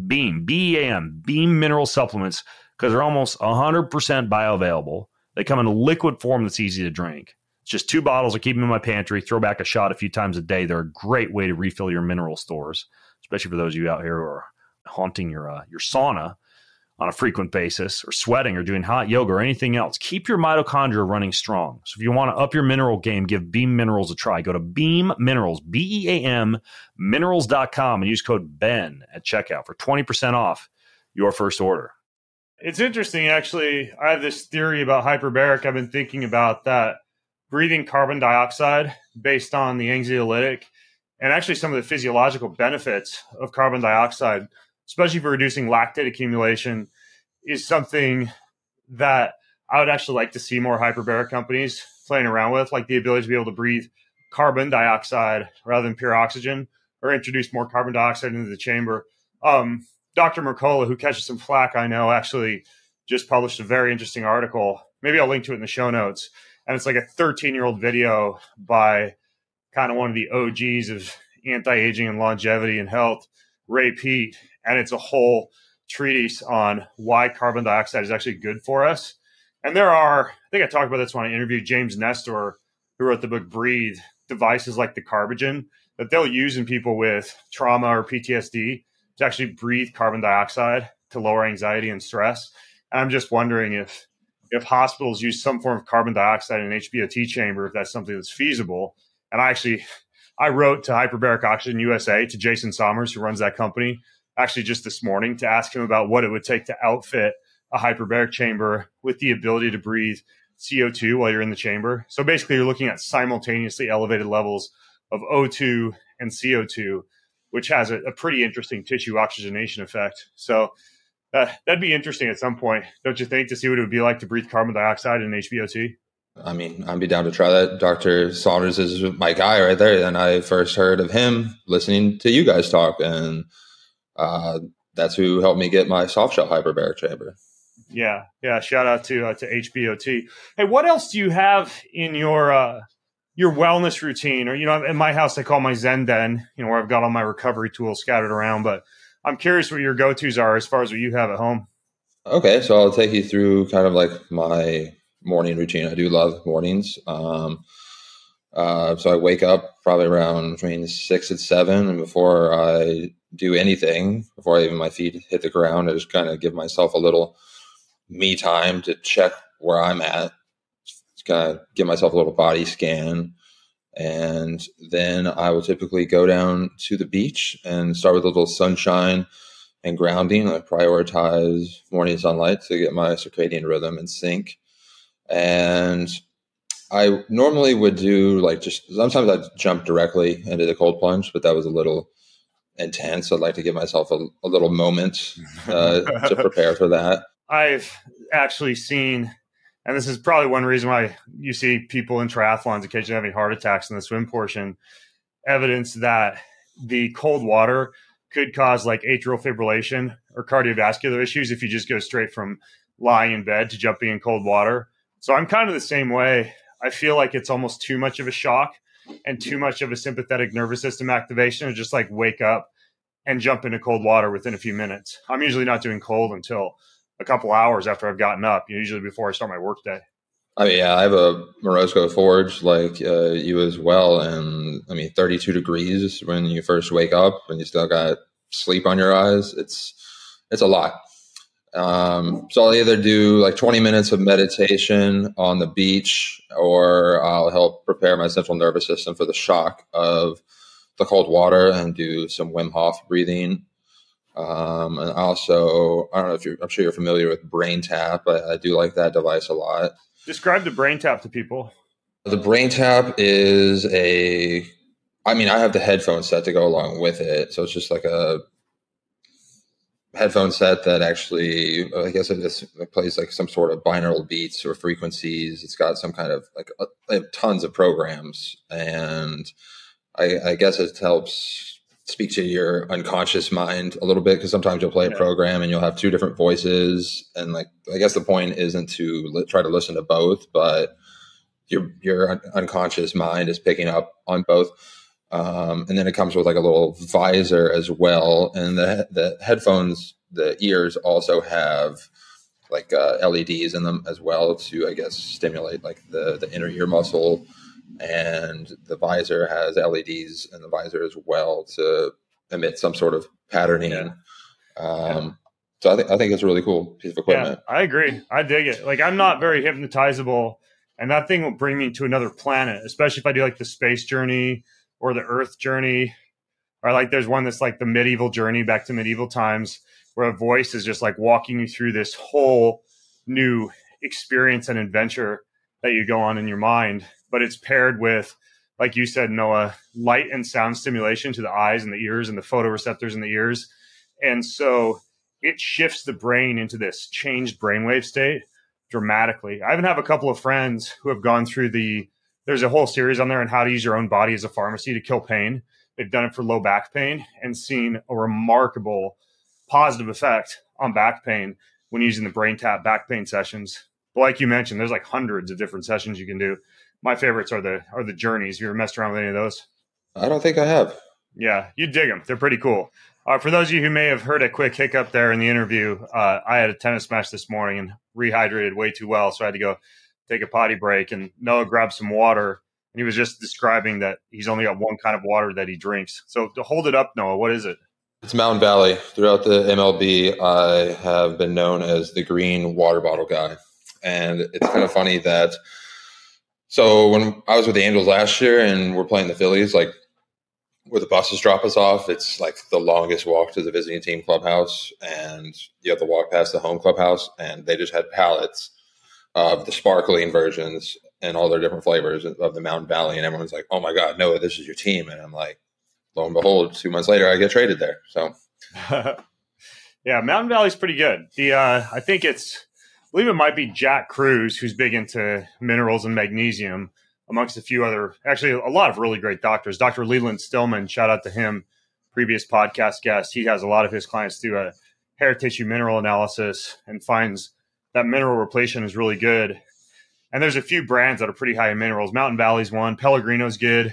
B-E-A-M, BEAM mineral supplements because they're almost 100% bioavailable. They come in a liquid form that's easy to drink. It's just 2 bottles. I keep them in my pantry, throw back a shot a few times a day. They're a great way to refill your mineral stores, especially for those of you out here who are haunting your sauna on a frequent basis, or sweating, or doing hot yoga, or anything else. Keep your mitochondria running strong. So if you want to up your mineral game, give Beam Minerals a try. Go to Beam Minerals, BEAM, minerals.com, and use code BEN at checkout for 20% off your first order. It's interesting, actually. I have this theory about hyperbaric. I've been thinking about that. Breathing carbon dioxide based on the anxiolytic and actually some of the physiological benefits of carbon dioxide, especially for reducing lactate accumulation, is something that I would actually like to see more hyperbaric companies playing around with, like the ability to be able to breathe carbon dioxide rather than pure oxygen, or introduce more carbon dioxide into the chamber. Dr. Mercola, who catches some flack, I know, actually just published a very interesting article. Maybe I'll link to it in the show notes. And it's like a 13-year-old video by kind of one of the OGs of anti-aging and longevity and health, Ray Peat. And it's a whole treatise on why carbon dioxide is actually good for us. And there are, I think I talked about this when I interviewed James Nestor, who wrote the book Breathe, devices like the Carbogen that they'll use in people with trauma or PTSD to actually breathe carbon dioxide to lower anxiety and stress. And I'm just wondering if hospitals use some form of carbon dioxide in an HBOT chamber, if that's something that's feasible. And I wrote to Hyperbaric Oxygen USA, to Jason Sommers, who runs that company, actually just this morning, to ask him about what it would take to outfit a hyperbaric chamber with the ability to breathe CO2 while you're in the chamber. So basically, you're looking at simultaneously elevated levels of O2 and CO2, which has a pretty interesting tissue oxygenation effect. So that'd be interesting at some point, don't you think, to see what it would be like to breathe carbon dioxide in HBOT? I mean, I'd be down to try that. Dr. Saunders is my guy right there. And I first heard of him listening to you guys talk. And that's who helped me get my soft shell hyperbaric chamber. Yeah. Shout out to HBOT. Hey, what else do you have in your wellness routine? Or, in my house, I call my Zen den, where I've got all my recovery tools scattered around. But I'm curious what your go-tos are as far as what you have at home. Okay. So I'll take you through kind of like my morning routine. I do love mornings. So I wake up probably around between 6 and 7. And before I do anything, before even my feet hit the ground, I just kind of give myself a little me time to check where I'm at. Just kind of give myself a little body scan. And then I will typically go down to the beach and start with a little sunshine and grounding. I prioritize morning sunlight to get my circadian rhythm in sync. And I normally would do sometimes I'd jump directly into the cold plunge, but that was a little intense. I'd like to give myself a little moment to prepare for that. I've actually seen, and this is probably one reason why you see people in triathlons occasionally having heart attacks in the swim portion, evidence that the cold water could cause like atrial fibrillation or cardiovascular issues if you just go straight from lying in bed to jumping in cold water. So I'm kind of the same way. I feel like it's almost too much of a shock and too much of a sympathetic nervous system activation to just like wake up and jump into cold water within a few minutes. I'm usually not doing cold until a couple hours after I've gotten up, usually before I start my work day. I mean, yeah, I have a Morosco Forge like you as well. And I mean, 32 degrees when you first wake up and you still got sleep on your eyes. It's a lot. So I'll either do like 20 minutes of meditation on the beach, or I'll help prepare my central nervous system for the shock of the cold water and do some Wim Hof breathing. And also, I don't know if I'm sure you're familiar with Brain Tap. I do like that device a lot. Describe the Brain Tap to people. The Brain Tap is I have the headphone set to go along with it. So it's just like a headphone set that actually, I guess it plays like some sort of binaural beats or frequencies. It's got some kind of I have tons of programs, and I guess it helps speak to your unconscious mind a little bit, because sometimes you'll play a program and you'll have two different voices, and I guess the point isn't to try to listen to both, but your unconscious mind is picking up on both. And then it comes with like a little visor as well, and the headphones, the ears also have like LEDs in them as well to, I guess, stimulate like the inner ear muscle. And the visor has LEDs in the visor as well to emit some sort of patterning. So I think it's a really cool piece of equipment. Yeah, I agree. I dig it. Like, I'm not very hypnotizable, and that thing will bring me to another planet, especially if I do like the space journey or the Earth journey, or like there's one that's like the medieval journey back to medieval times, where a voice is just like walking you through this whole new experience and adventure that you go on in your mind. But it's paired with, like you said, Noah, light and sound stimulation to the eyes and the ears and the photoreceptors in the ears. And so it shifts the brain into this changed brainwave state dramatically. I even have a couple of friends who have gone through there's a whole series on there on how to use your own body as a pharmacy to kill pain. They've done it for low back pain and seen a remarkable positive effect on back pain when using the BrainTap back pain sessions. But like you mentioned, there's like hundreds of different sessions you can do. My favorites are the journeys. Have you ever messed around with any of those? I don't think I have. Yeah, you dig them. They're pretty cool. For those of you who may have heard a quick hiccup there in the interview, I had a tennis match this morning and rehydrated way too well, so I had to go take a potty break. And Noah grabbed some water, and he was just describing that he's only got one kind of water that he drinks. So to hold it up, Noah, what is it? It's Mountain Valley. Throughout the MLB, I have been known as the green water bottle guy. And it's kind of funny that so when I was with the Angels last year and we're playing the Phillies, like where the buses drop us off, it's like the longest walk to the visiting team clubhouse, and you have to walk past the home clubhouse, and they just had pallets of the sparkling versions and all their different flavors of the Mountain Valley, and everyone's like, "Oh my God, Noah, this is your team!" And I'm like, lo and behold, 2 months later, I get traded there. So, yeah, Mountain Valley's pretty good. I believe it might be Jack Cruz, who's big into minerals and magnesium, amongst a few other, actually a lot of really great doctors. Dr. Leland Stillman, shout out to him, previous podcast guest. He has a lot of his clients do a hair tissue mineral analysis and finds that mineral repletion is really good. And there's a few brands that are pretty high in minerals. Mountain Valley's one. Pellegrino's good.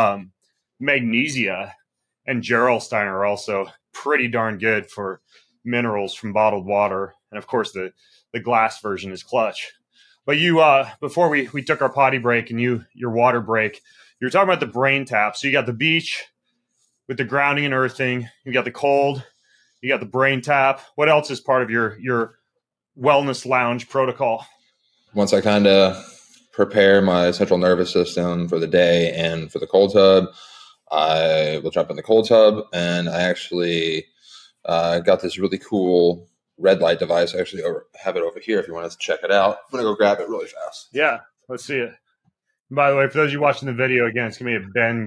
Magnesia and Gerolstein are also pretty darn good for minerals from bottled water. And of course, the glass version is Clutch. But you, before we took our potty break and your water break, you were talking about the BrainTap. So you got the beach with the grounding and earthing. You got the cold. You got the BrainTap. What else is part of your wellness lounge protocol? Once I kind of prepare my central nervous system for the day and for the cold tub, I will jump in the cold tub, and I actually got this really cool red light device. I actually have it over here if you want to check it out. I'm going to go grab it really fast. Yeah, let's see it. By the way, for those of you watching the video, again, it's going to be at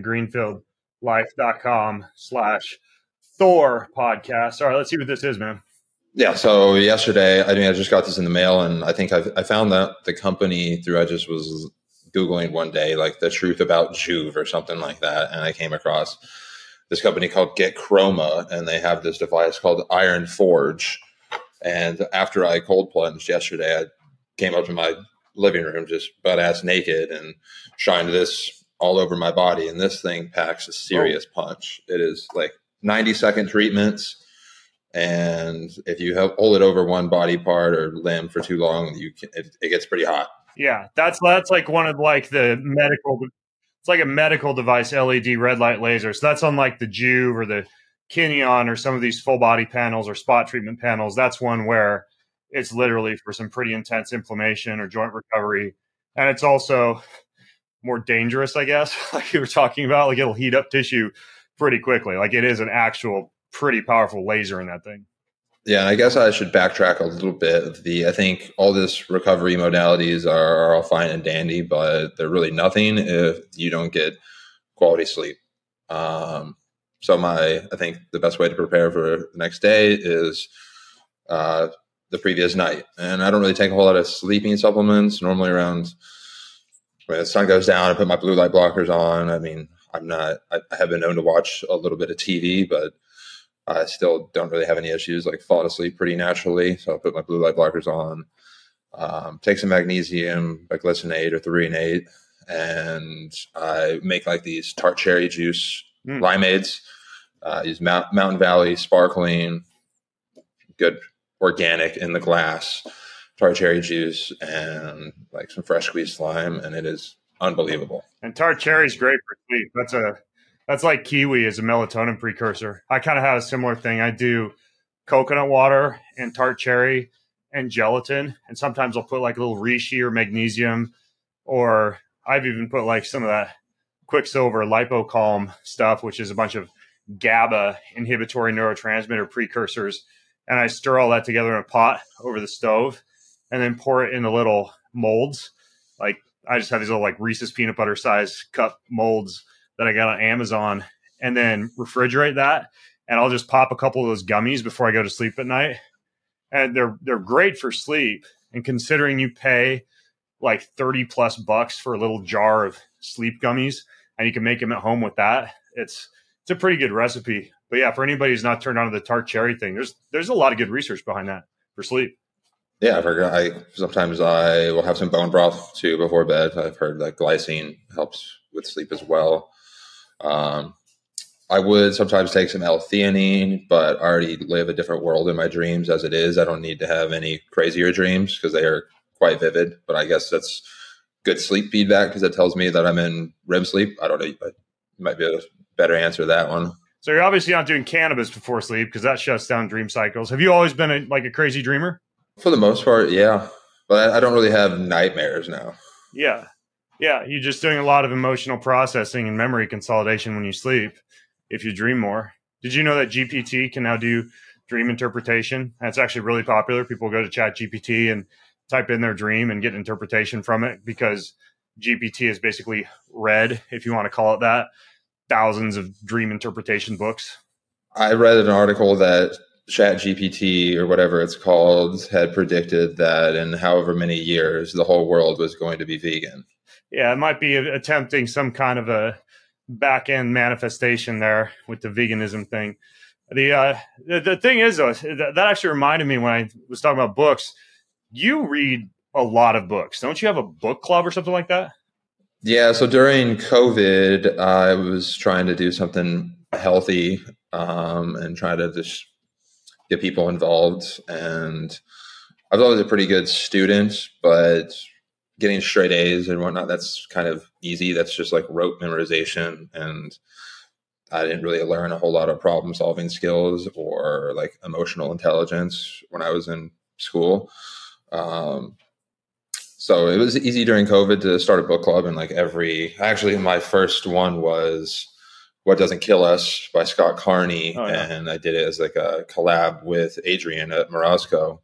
bengreenfieldlife.com/Thor podcast. All right, let's see what this is, man. Yeah, so yesterday, I just got this in the mail, and I think I found that the company I just was Googling one day, like the truth about Joovv or something like that, and I came across this company called Get Chroma, and they have this device called Iron Forge. And after I cold plunged yesterday, I came up to my living room just butt ass naked and shined this all over my body. And this thing packs a serious punch. It is like 90-second treatments. And if you hold it over one body part or limb for too long, it gets pretty hot. Yeah, that's like one of like the medical. It's like a medical device, LED red light laser. So that's unlike the Joovv or the Kineon or some of these full body panels or spot treatment panels. That's one where it's literally for some pretty intense inflammation or joint recovery. And it's also more dangerous, I guess, like you were talking about. Like it'll heat up tissue pretty quickly. Like it is an actual pretty powerful laser in that thing. Yeah, and I guess I should backtrack a little bit. I think all this recovery modalities are all fine and dandy, but they're really nothing if you don't get quality sleep. So I think the best way to prepare for the next day is the previous night. And I don't really take a whole lot of sleeping supplements. Normally around when the sun goes down, I put my blue light blockers on. I mean, I have been known to watch a little bit of TV, but I still don't really have any issues, like falling asleep pretty naturally. So I'll put my blue light blockers on, take some magnesium, like glycinate or threonate, and I make like these tart cherry juice limeades. Use Mountain Valley sparkling, good organic in the glass, tart cherry juice, and like some fresh squeezed lime, and it is unbelievable. And tart cherry is great for sleep. That's like kiwi as a melatonin precursor. I kind of have a similar thing. I do coconut water and tart cherry and gelatin, and sometimes I'll put like a little reishi or magnesium, or I've even put like some of that Quicksilver LipoCalm stuff, which is a bunch of GABA inhibitory neurotransmitter precursors, and I stir all that together in a pot over the stove and then pour it into little molds. Like I just have these little like Reese's peanut butter size cup molds that I got on Amazon, and then refrigerate that, and I'll just pop a couple of those gummies before I go to sleep at night. And they're great for sleep And considering you pay like 30 plus bucks for a little jar of sleep gummies and you can make them at home with that, it's a pretty good recipe. But yeah, for anybody who's not turned on to the tart cherry thing, there's a lot of good research behind that for sleep. Yeah, sometimes I will have some bone broth too before bed. I've heard that glycine helps with sleep as well. I would sometimes take some L-theanine, but I already live a different world in my dreams as it is. I don't need to have any crazier dreams because they are quite vivid. But I guess that's good sleep feedback because it tells me that I'm in REM sleep. I don't know. But might be a better answer to that one. So you're obviously not doing cannabis before sleep because that shuts down dream cycles. Have you always been a crazy dreamer? For the most part, yeah. But I don't really have nightmares now. Yeah. Yeah. You're just doing a lot of emotional processing and memory consolidation when you sleep if you dream more. Did you know that GPT can now do dream interpretation? That's actually really popular. People go to ChatGPT and type in their dream and get interpretation from it because GPT is basically read, if you want to call it that, thousands of dream interpretation books. I read an article that ChatGPT or whatever it's called had predicted that in however many years the whole world was going to be vegan. Yeah, it might be attempting some kind of a back end manifestation there with the veganism thing. The thing is, though, that actually reminded me when I was talking about books. You read a lot of books. Don't you have a book club or something like that? Yeah. So during COVID, I was trying to do something healthy and try to just get people involved. And I was always a pretty good student, but getting straight A's and whatnot, that's kind of easy. That's just like rote memorization. And I didn't really learn a whole lot of problem solving skills or like emotional intelligence when I was in school. So it was easy during COVID to start a book club. And actually my first one was What Doesn't Kill Us by Scott Carney. Oh, yeah. And I did it as like a collab with Adrian at Morosco.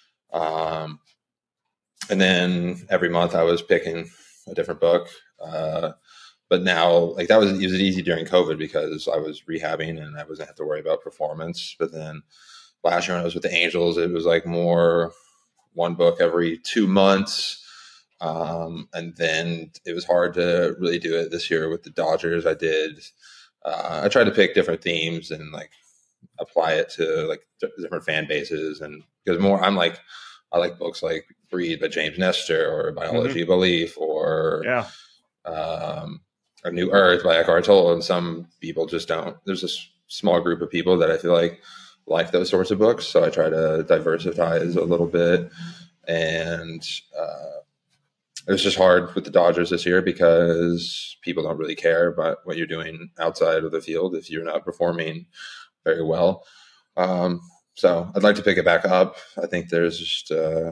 And then every month I was picking a different book. But now, like it was easy during COVID because I was rehabbing and I wasn't have to worry about performance. But then last year when I was with the Angels, it was like more one book every 2 months. And then it was hard to really do it this year with the Dodgers. I tried to pick different themes and like apply it to like different fan bases. And because I like books like Breathe by James Nestor or Biology of Belief or A New Earth by Eckhart Tolle. And some people just don't. There's a small group of people that I feel like those sorts of books. So I try to diversify a little bit. And it was just hard with the Dodgers this year because people don't really care about what you're doing outside of the field if you're not performing very well. So I'd like to pick it back up. I think there's just a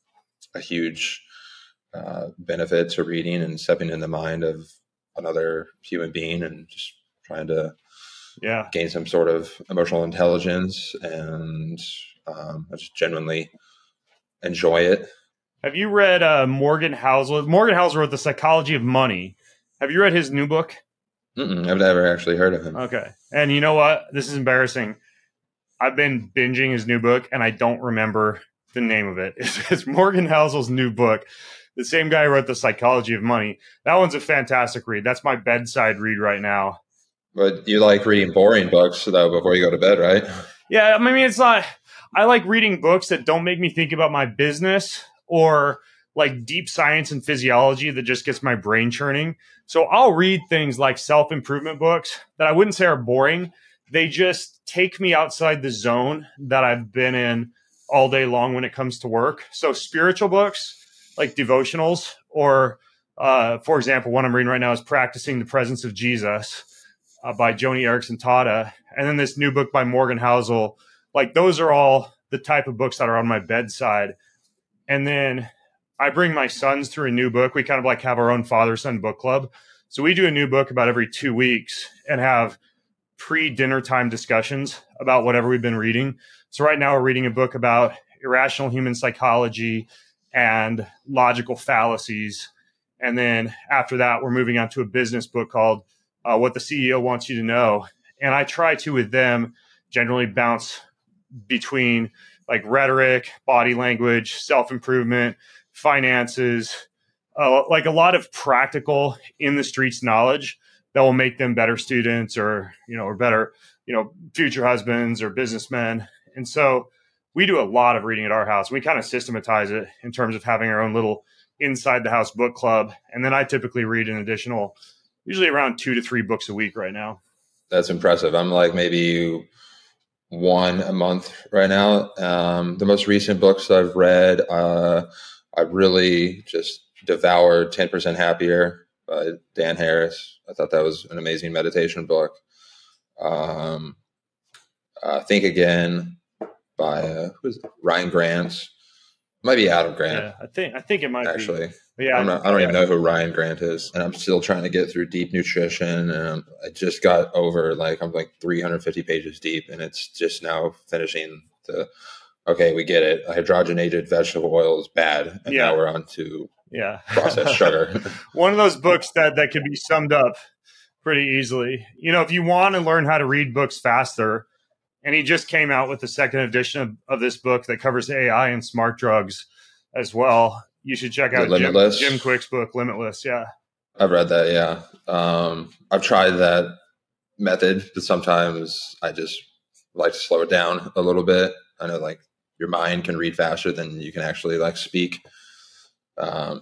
huge benefit to reading and stepping in the mind of another human being and just trying to gain some sort of emotional intelligence. And I just genuinely enjoy it. Have you read Morgan Housel? Morgan Housel wrote The Psychology of Money. Have you read his new book? I've never actually heard of him. Okay. And you know what? This is embarrassing. I've been binging his new book, and I don't remember the name of it. It's Morgan Housel's new book. The same guy who wrote The Psychology of Money. That one's a fantastic read. That's my bedside read right now. But you like reading boring books, though, before you go to bed, right? Yeah, I mean, it's not... I like reading books that don't make me think about my business or like deep science and physiology that just gets my brain churning. So I'll read things like self-improvement books that I wouldn't say are boring. They just take me outside the zone that I've been in all day long when it comes to work. So spiritual books like devotionals or, for example, one I'm reading right now is Practicing the Presence of Jesus by Joni Eareckson Tada. And then this new book by Morgan Housel. Like those are all the type of books that are on my bedside. And then I bring my sons through a new book. We kind of like have our own father-son book club. So we do a new book about every 2 weeks and have pre-dinner time discussions about whatever we've been reading. So right now we're reading a book about irrational human psychology and logical fallacies. And then after that, we're moving on to a business book called What the CEO Wants You to Know. And I try to, with them, generally bounce between like rhetoric, body language, self-improvement, finances, like a lot of practical in the streets knowledge that will make them better students or better, future husbands or businessmen. And so we do a lot of reading at our house. We kind of systematize it in terms of having our own little inside the house book club. And then I typically read an additional, usually around 2 to 3 books a week right now. That's impressive. I'm like maybe one a month right now. The most recent books I've read, I really just devoured 10% Happier by Dan Harris. I thought that was an amazing meditation book. Think Again by Ryan Grant. Might be Adam Grant. Yeah, I think it might actually. Be. Yeah, I don't even know who Ryan Grant is, and I'm still trying to get through Deep Nutrition. And I just got over I'm 350 pages deep, and it's just now finishing okay, we get it. Hydrogenated vegetable oil is bad, and now we're on to processed sugar. One of those books that can be summed up pretty easily. If you want to learn how to read books faster, and he just came out with the second edition of this book that covers AI and smart drugs as well. You should check out Jim Quick's book, Limitless. Yeah. I've read that. Yeah. I've tried that method, but sometimes I just like to slow it down a little bit. I know your mind can read faster than you can actually speak. But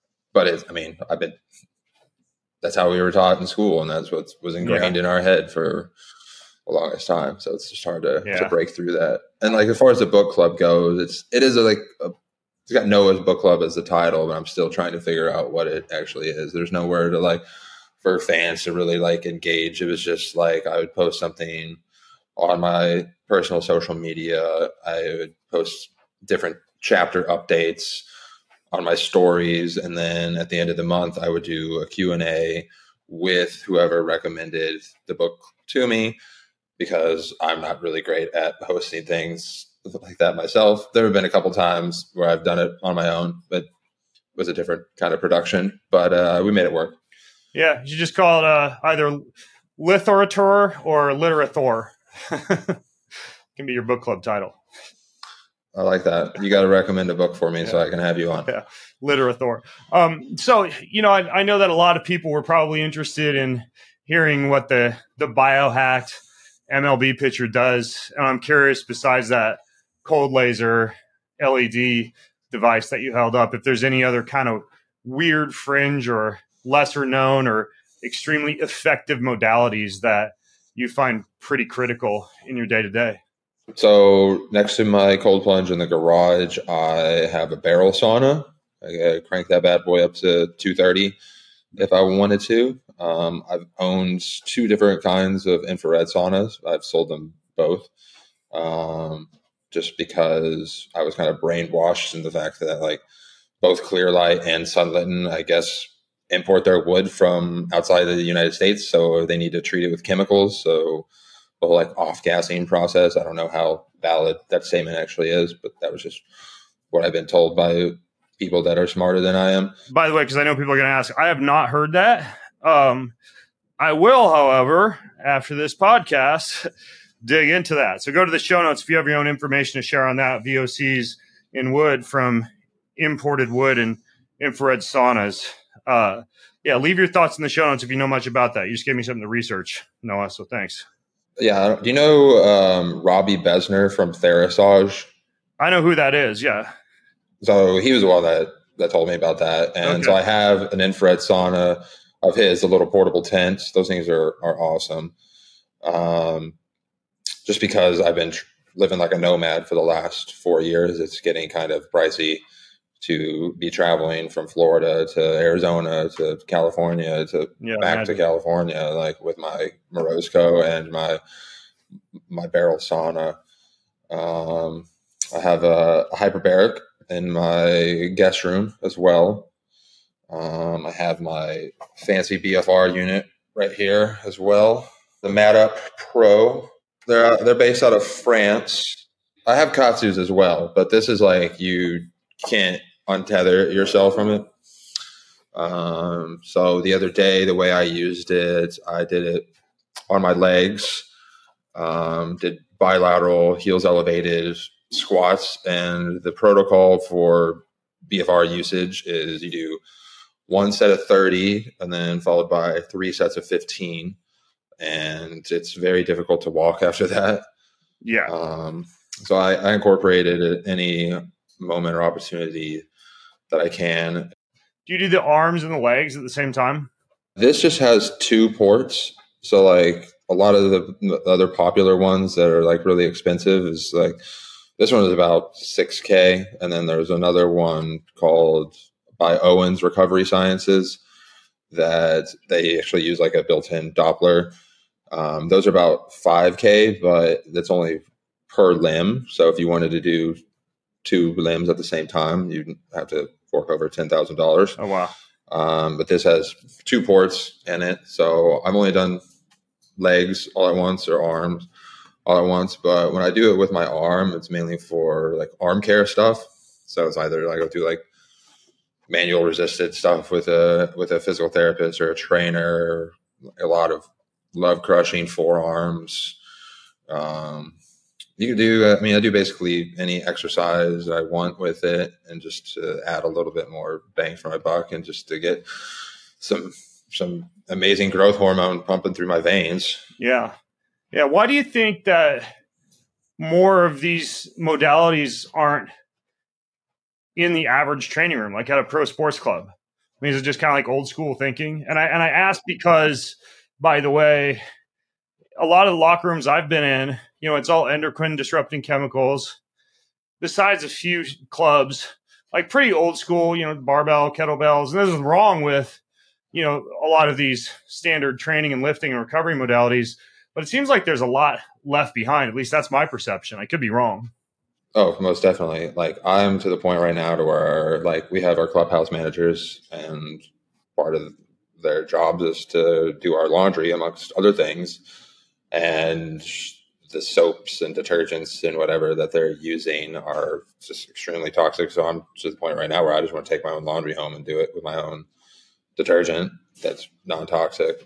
that's how we were taught in school, and that's what was ingrained in our head for the longest time. So it's just hard to break through that. And as far as the book club goes, it's got Noah's Book Club as the title, but I'm still trying to figure out what it actually is. There's nowhere to for fans to really engage. It was just I would post something on my personal social media. I would post different chapter updates on my stories. And then at the end of the month, I would do a Q&A with whoever recommended the book to me, because I'm not really great at hosting things like that myself. There have been a couple times where I've done it on my own, but it was a different kind of production, but we made it work. Yeah. You just call it either Literator or Literator. Can be your book club title. I like that. You got to recommend a book for me so I can have you on. Yeah. Literator. So, I know that a lot of people were probably interested in hearing what the biohacked MLB pitcher does. And I'm curious, besides that cold laser LED device that you held up, if there's any other kind of weird fringe or lesser known or extremely effective modalities that you find pretty critical in your day-to-day. So next to my cold plunge in the garage, I have a barrel sauna. I crank that bad boy up to 230 if I wanted to. I've owned 2 different kinds of infrared saunas. I've sold them both, just because I was kind of brainwashed in the fact that both Clearlight and Sunlitten, I guess, import their wood from outside of the United States, so they need to treat it with chemicals. So the whole off-gassing process, I don't know how valid that statement actually is, but that was just what I've been told by people that are smarter than I am. By the way, because I know people are going to ask, I have not heard that. I will, however, after this podcast, dig into that. So go to the show notes if you have your own information to share on that. VOCs in wood from imported wood and infrared saunas. Leave your thoughts in the show notes if you know much about that. You just gave me something to research, Noah, so thanks. Yeah. Do you know Robbie Besner from Therasage? I know who that is, yeah. So he was the one that told me about that. And so I have an infrared sauna of his, a little portable tent. Those things are awesome. Just because I've been living like a nomad for the last 4 years, it's getting kind of pricey to be traveling from Florida to Arizona to California to back to California, with my Morozco and my barrel sauna. I have a hyperbaric in my guest room as well. I have my fancy BFR unit right here as well. The MatUp Pro. They're based out of France. I have Katsus as well, but this is you can't untether yourself from it. So the other day, the way I used it, I did it on my legs, did bilateral heels elevated squats, and the protocol for BFR usage is you do one set of 30 and then followed by 3 sets of 15. And it's very difficult to walk after that. Yeah. So I incorporated any moment or opportunity that I can. Do you do the arms and the legs at the same time? This just has 2 ports. So like a lot of the other popular ones that are like really expensive is like, this one is about $6,000. And then there's another one called by Owens Recovery Sciences that they actually use like a built-in Doppler. Those are about $5,000, but that's only per limb. So if you wanted to do 2 limbs at the same time, you'd have to fork over $10,000. Oh, wow. But this has 2 ports in it. So I've only done legs all at once or arms all at once. But when I do it with my arm, it's mainly for like arm care stuff. So it's either like I'll do like manual resisted stuff with a physical therapist or a trainer, a lot of love crushing forearms. You can do, I do basically any exercise I want with it, and just to add a little bit more bang for my buck, and just to get some amazing growth hormone pumping through my veins. Yeah. Yeah. Why do you think that more of these modalities aren't in the average training room, like at a pro sports club? I mean, is it just kind of like old school thinking? And I ask because, by the way, a lot of the locker rooms I've been in, it's all endocrine disrupting chemicals. Besides a few clubs, like pretty old school, barbell, kettlebells. And there's nothing wrong with, a lot of these standard training and lifting and recovery modalities. But it seems like there's a lot left behind. At least that's my perception. I could be wrong. Oh, most definitely. Like I'm to the point right now to where like we have our clubhouse managers, and part of their jobs is to do our laundry amongst other things. And the soaps and detergents and whatever that they're using are just extremely toxic. So I'm to the point right now where I just want to take my own laundry home and do it with my own detergent that's non-toxic.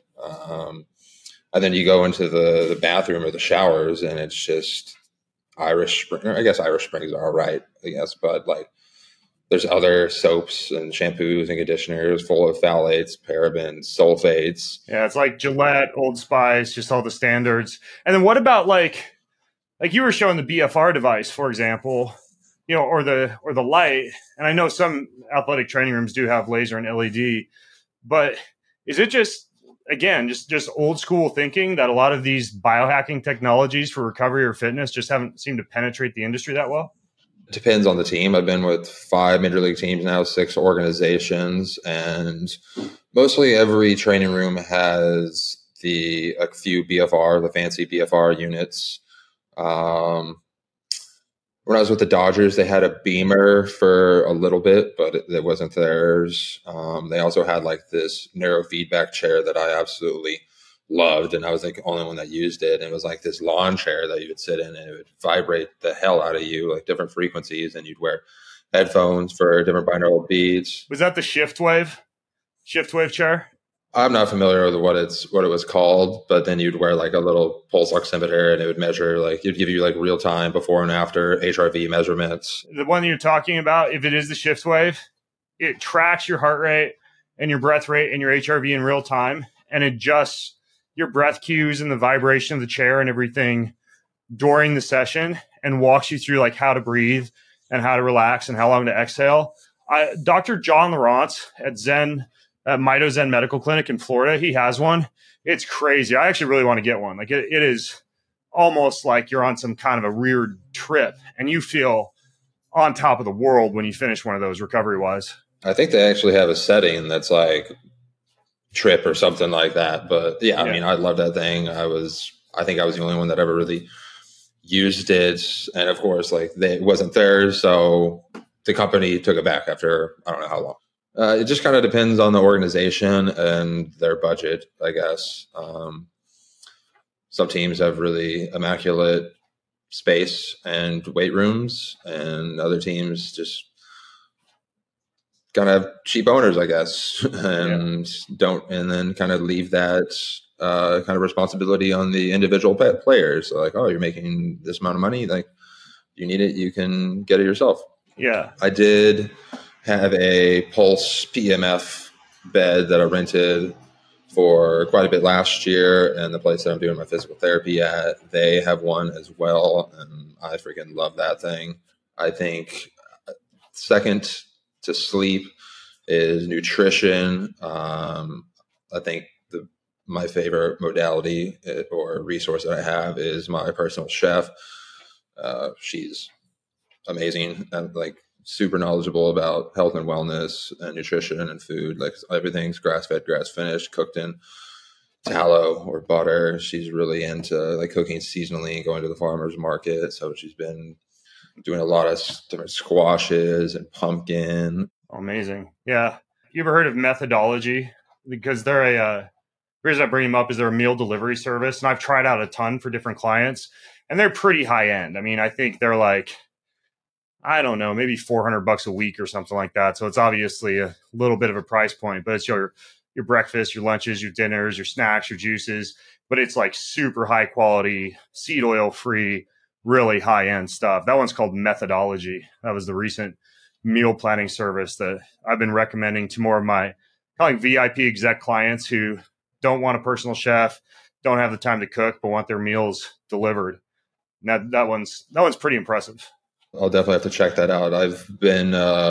And then you go into the bathroom or the showers, and it's just Irish Spring. I guess Irish Springs are all right, but like there's other soaps and shampoos and conditioners full of phthalates, parabens, sulfates. Yeah, it's like Gillette, Old Spice, just all the standards. And then what about like you were showing the BFR device, for example, or the light. And I know some athletic training rooms do have laser and LED, but is it just old school thinking that a lot of these biohacking technologies for recovery or fitness just haven't seemed to penetrate the industry that well? It depends on the team. I've been with 5 major league teams now, 6 organizations, and mostly every training room has a few BFR, the fancy BFR units. When I was with the Dodgers, they had a Beamer for a little bit, but it wasn't theirs. They also had like this neurofeedback chair that I absolutely loved, and I was like the only one that used it. And it was like this lawn chair that you would sit in, and it would vibrate the hell out of you, like different frequencies, and you'd wear headphones for different binaural beats. Was that the shift wave chair? I'm not familiar with what it was called, but then you'd wear like a little pulse oximeter, and it would measure, like it'd give you like real time before and after HRV measurements. The one you're talking about, if it is the shift wave, it tracks your heart rate and your breath rate and your HRV in real time, and adjusts your breath cues and the vibration of the chair and everything during the session, and walks you through like how to breathe and how to relax and how long to exhale. Dr. John Lawrence at Mito Zen Medical Clinic in Florida, he has one. It's crazy. I actually really want to get one. Like it is almost like you're on some kind of a weird trip, and you feel on top of the world when you finish one of those recovery wise. I think they actually have a setting that's like trip or something like that. But yeah, I mean, I love that thing. I think I was the only one that ever really used it. And of course, like it wasn't theirs. So the company took it back after, I don't know how long. It just kind of depends on the organization and their budget, I guess. Some teams have really immaculate space and weight rooms, and other teams just kind of have cheap owners, I guess, and then kind of leave that kind of responsibility on the individual players. So like, oh, you're making this amount of money, like you need it, you can get it yourself. Yeah. I did have a Pulse PMF bed that I rented for quite a bit last year, and the place that I'm doing my physical therapy at, they have one as well, and I freaking love that thing. I think second to sleep is nutrition. I think my favorite modality or resource that I have is my personal chef. She's amazing and like super knowledgeable about health and wellness and nutrition and food. Like everything's grass fed, grass finished, cooked in tallow or butter. She's really into like cooking seasonally, going to the farmer's market. So she's been doing a lot of different squashes and pumpkin. Amazing. Yeah. You ever heard of Methodology? Because they're the reason I bring them up is they're a meal delivery service. And I've tried out a ton for different clients, and they're pretty high end. I mean, I think they're like, I don't know, maybe $400 a week or something like that. So it's obviously a little bit of a price point, but it's your breakfast, your lunches, your dinners, your snacks, your juices, but it's like super high quality, seed oil free, really high end stuff. That one's called Methodology. That was the recent meal planning service that I've been recommending to more of my kind of like VIP exec clients who don't want a personal chef, don't have the time to cook, but want their meals delivered. And that one's pretty impressive. I'll definitely have to check that out. I've been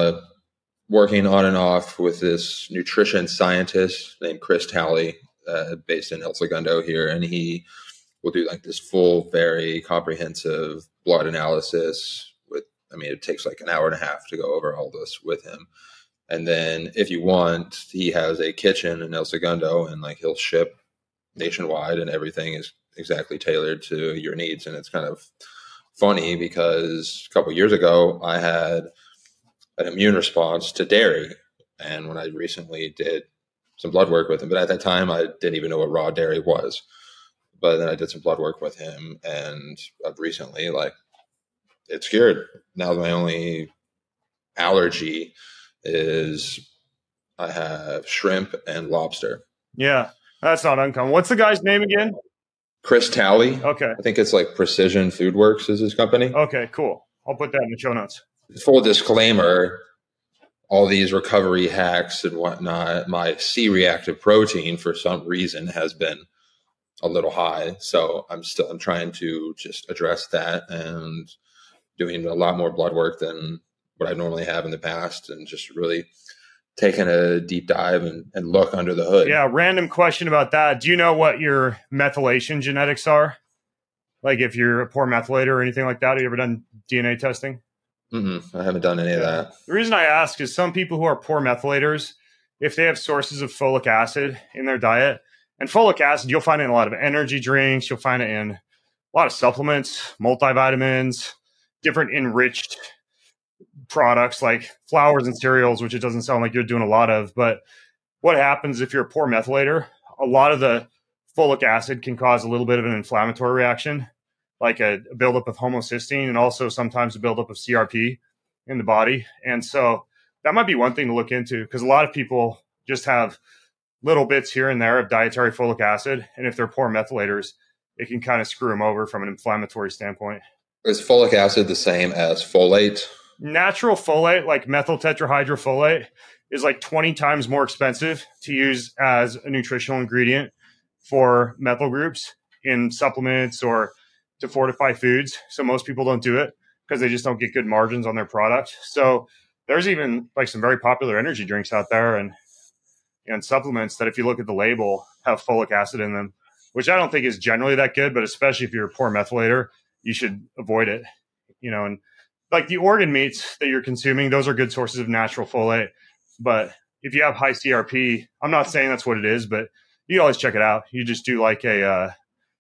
working on and off with this nutrition scientist named Chris Talley, based in El Segundo here, and he will do like this full, very comprehensive blood analysis. It takes like an hour and a half to go over all this with him. And then if you want, he has a kitchen in El Segundo, and like he'll ship nationwide, and everything is exactly tailored to your needs. And it's kind of funny because a couple of years ago, I had an immune response to dairy. And when I recently did some blood work with him, but at that time, I didn't even know what raw dairy was. But then I did some blood work with him, and I've recently, like, it's cured. Now my only allergy is I have shrimp and lobster. Yeah, that's not uncommon. What's the guy's name again? Chris Talley. Okay. I think it's like Precision Food Works is his company. Okay, cool. I'll put that in the show notes. Full disclaimer, all these recovery hacks and whatnot, my C-reactive protein for some reason has been a little high. So I'm trying to just address that and doing a lot more blood work than what I normally have in the past, and just really taking a deep dive and look under the hood. Yeah, random question about that. Do you know what your methylation genetics are? Like if you're a poor methylator or anything like that? Have you ever done DNA testing? I haven't done any of that. The reason I ask is some people who are poor methylators, if they have sources of folic acid in their diet, and folic acid, you'll find it in a lot of energy drinks. You'll find it in a lot of supplements, multivitamins, different enriched products like flours and cereals, which it doesn't sound like you're doing a lot of. But what happens if you're a poor methylator? A lot of the folic acid can cause a little bit of an inflammatory reaction, like a buildup of homocysteine, and also sometimes a buildup of CRP in the body. And so that might be one thing to look into, because a lot of people just have little bits here and there of dietary folic acid. And if they're poor methylators, it can kind of screw them over from an inflammatory standpoint. Is folic acid the same as folate? Natural folate, like methyl tetrahydrofolate, is like 20 times more expensive to use as a nutritional ingredient for methyl groups in supplements or to fortify foods. So most people don't do it because they just don't get good margins on their product. So there's even like some very popular energy drinks out there and supplements that, if you look at the label, have folic acid in them, which I don't think is generally that good, but especially if you're a poor methylator, you should avoid it. And like the organ meats that you're consuming, those are good sources of natural folate. But if you have high CRP, I'm not saying that's what it is, but you can always check it out. You just do like get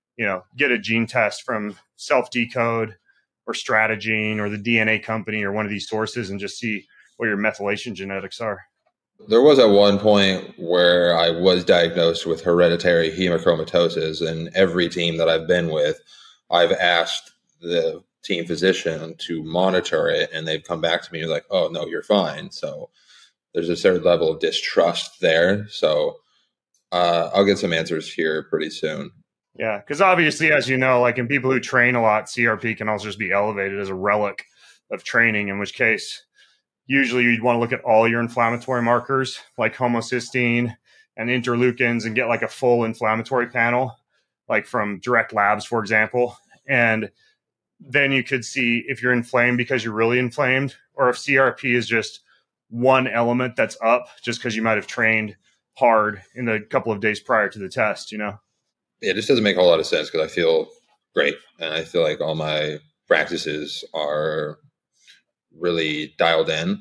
a gene test from Self Decode or Stratagene or the DNA company or one of these sources, and just see what your methylation genetics are. There was at one point where I was diagnosed with hereditary hemochromatosis, and every team that I've been with, I've asked the team physician to monitor it, and they've come back to me like, oh, no, you're fine. So there's a certain level of distrust there. So I'll get some answers here pretty soon. Yeah, because obviously, as you know, like in people who train a lot, CRP can also just be elevated as a relic of training, in which case, usually you'd want to look at all your inflammatory markers like homocysteine and interleukins and get like a full inflammatory panel, like from direct labs, for example. And then you could see if you're inflamed because you're really inflamed, or if CRP is just one element that's up just because you might have trained hard in the couple of days prior to the test, you know? Yeah, this doesn't make a whole lot of sense because I feel great. And I feel like all my practices are really dialed in.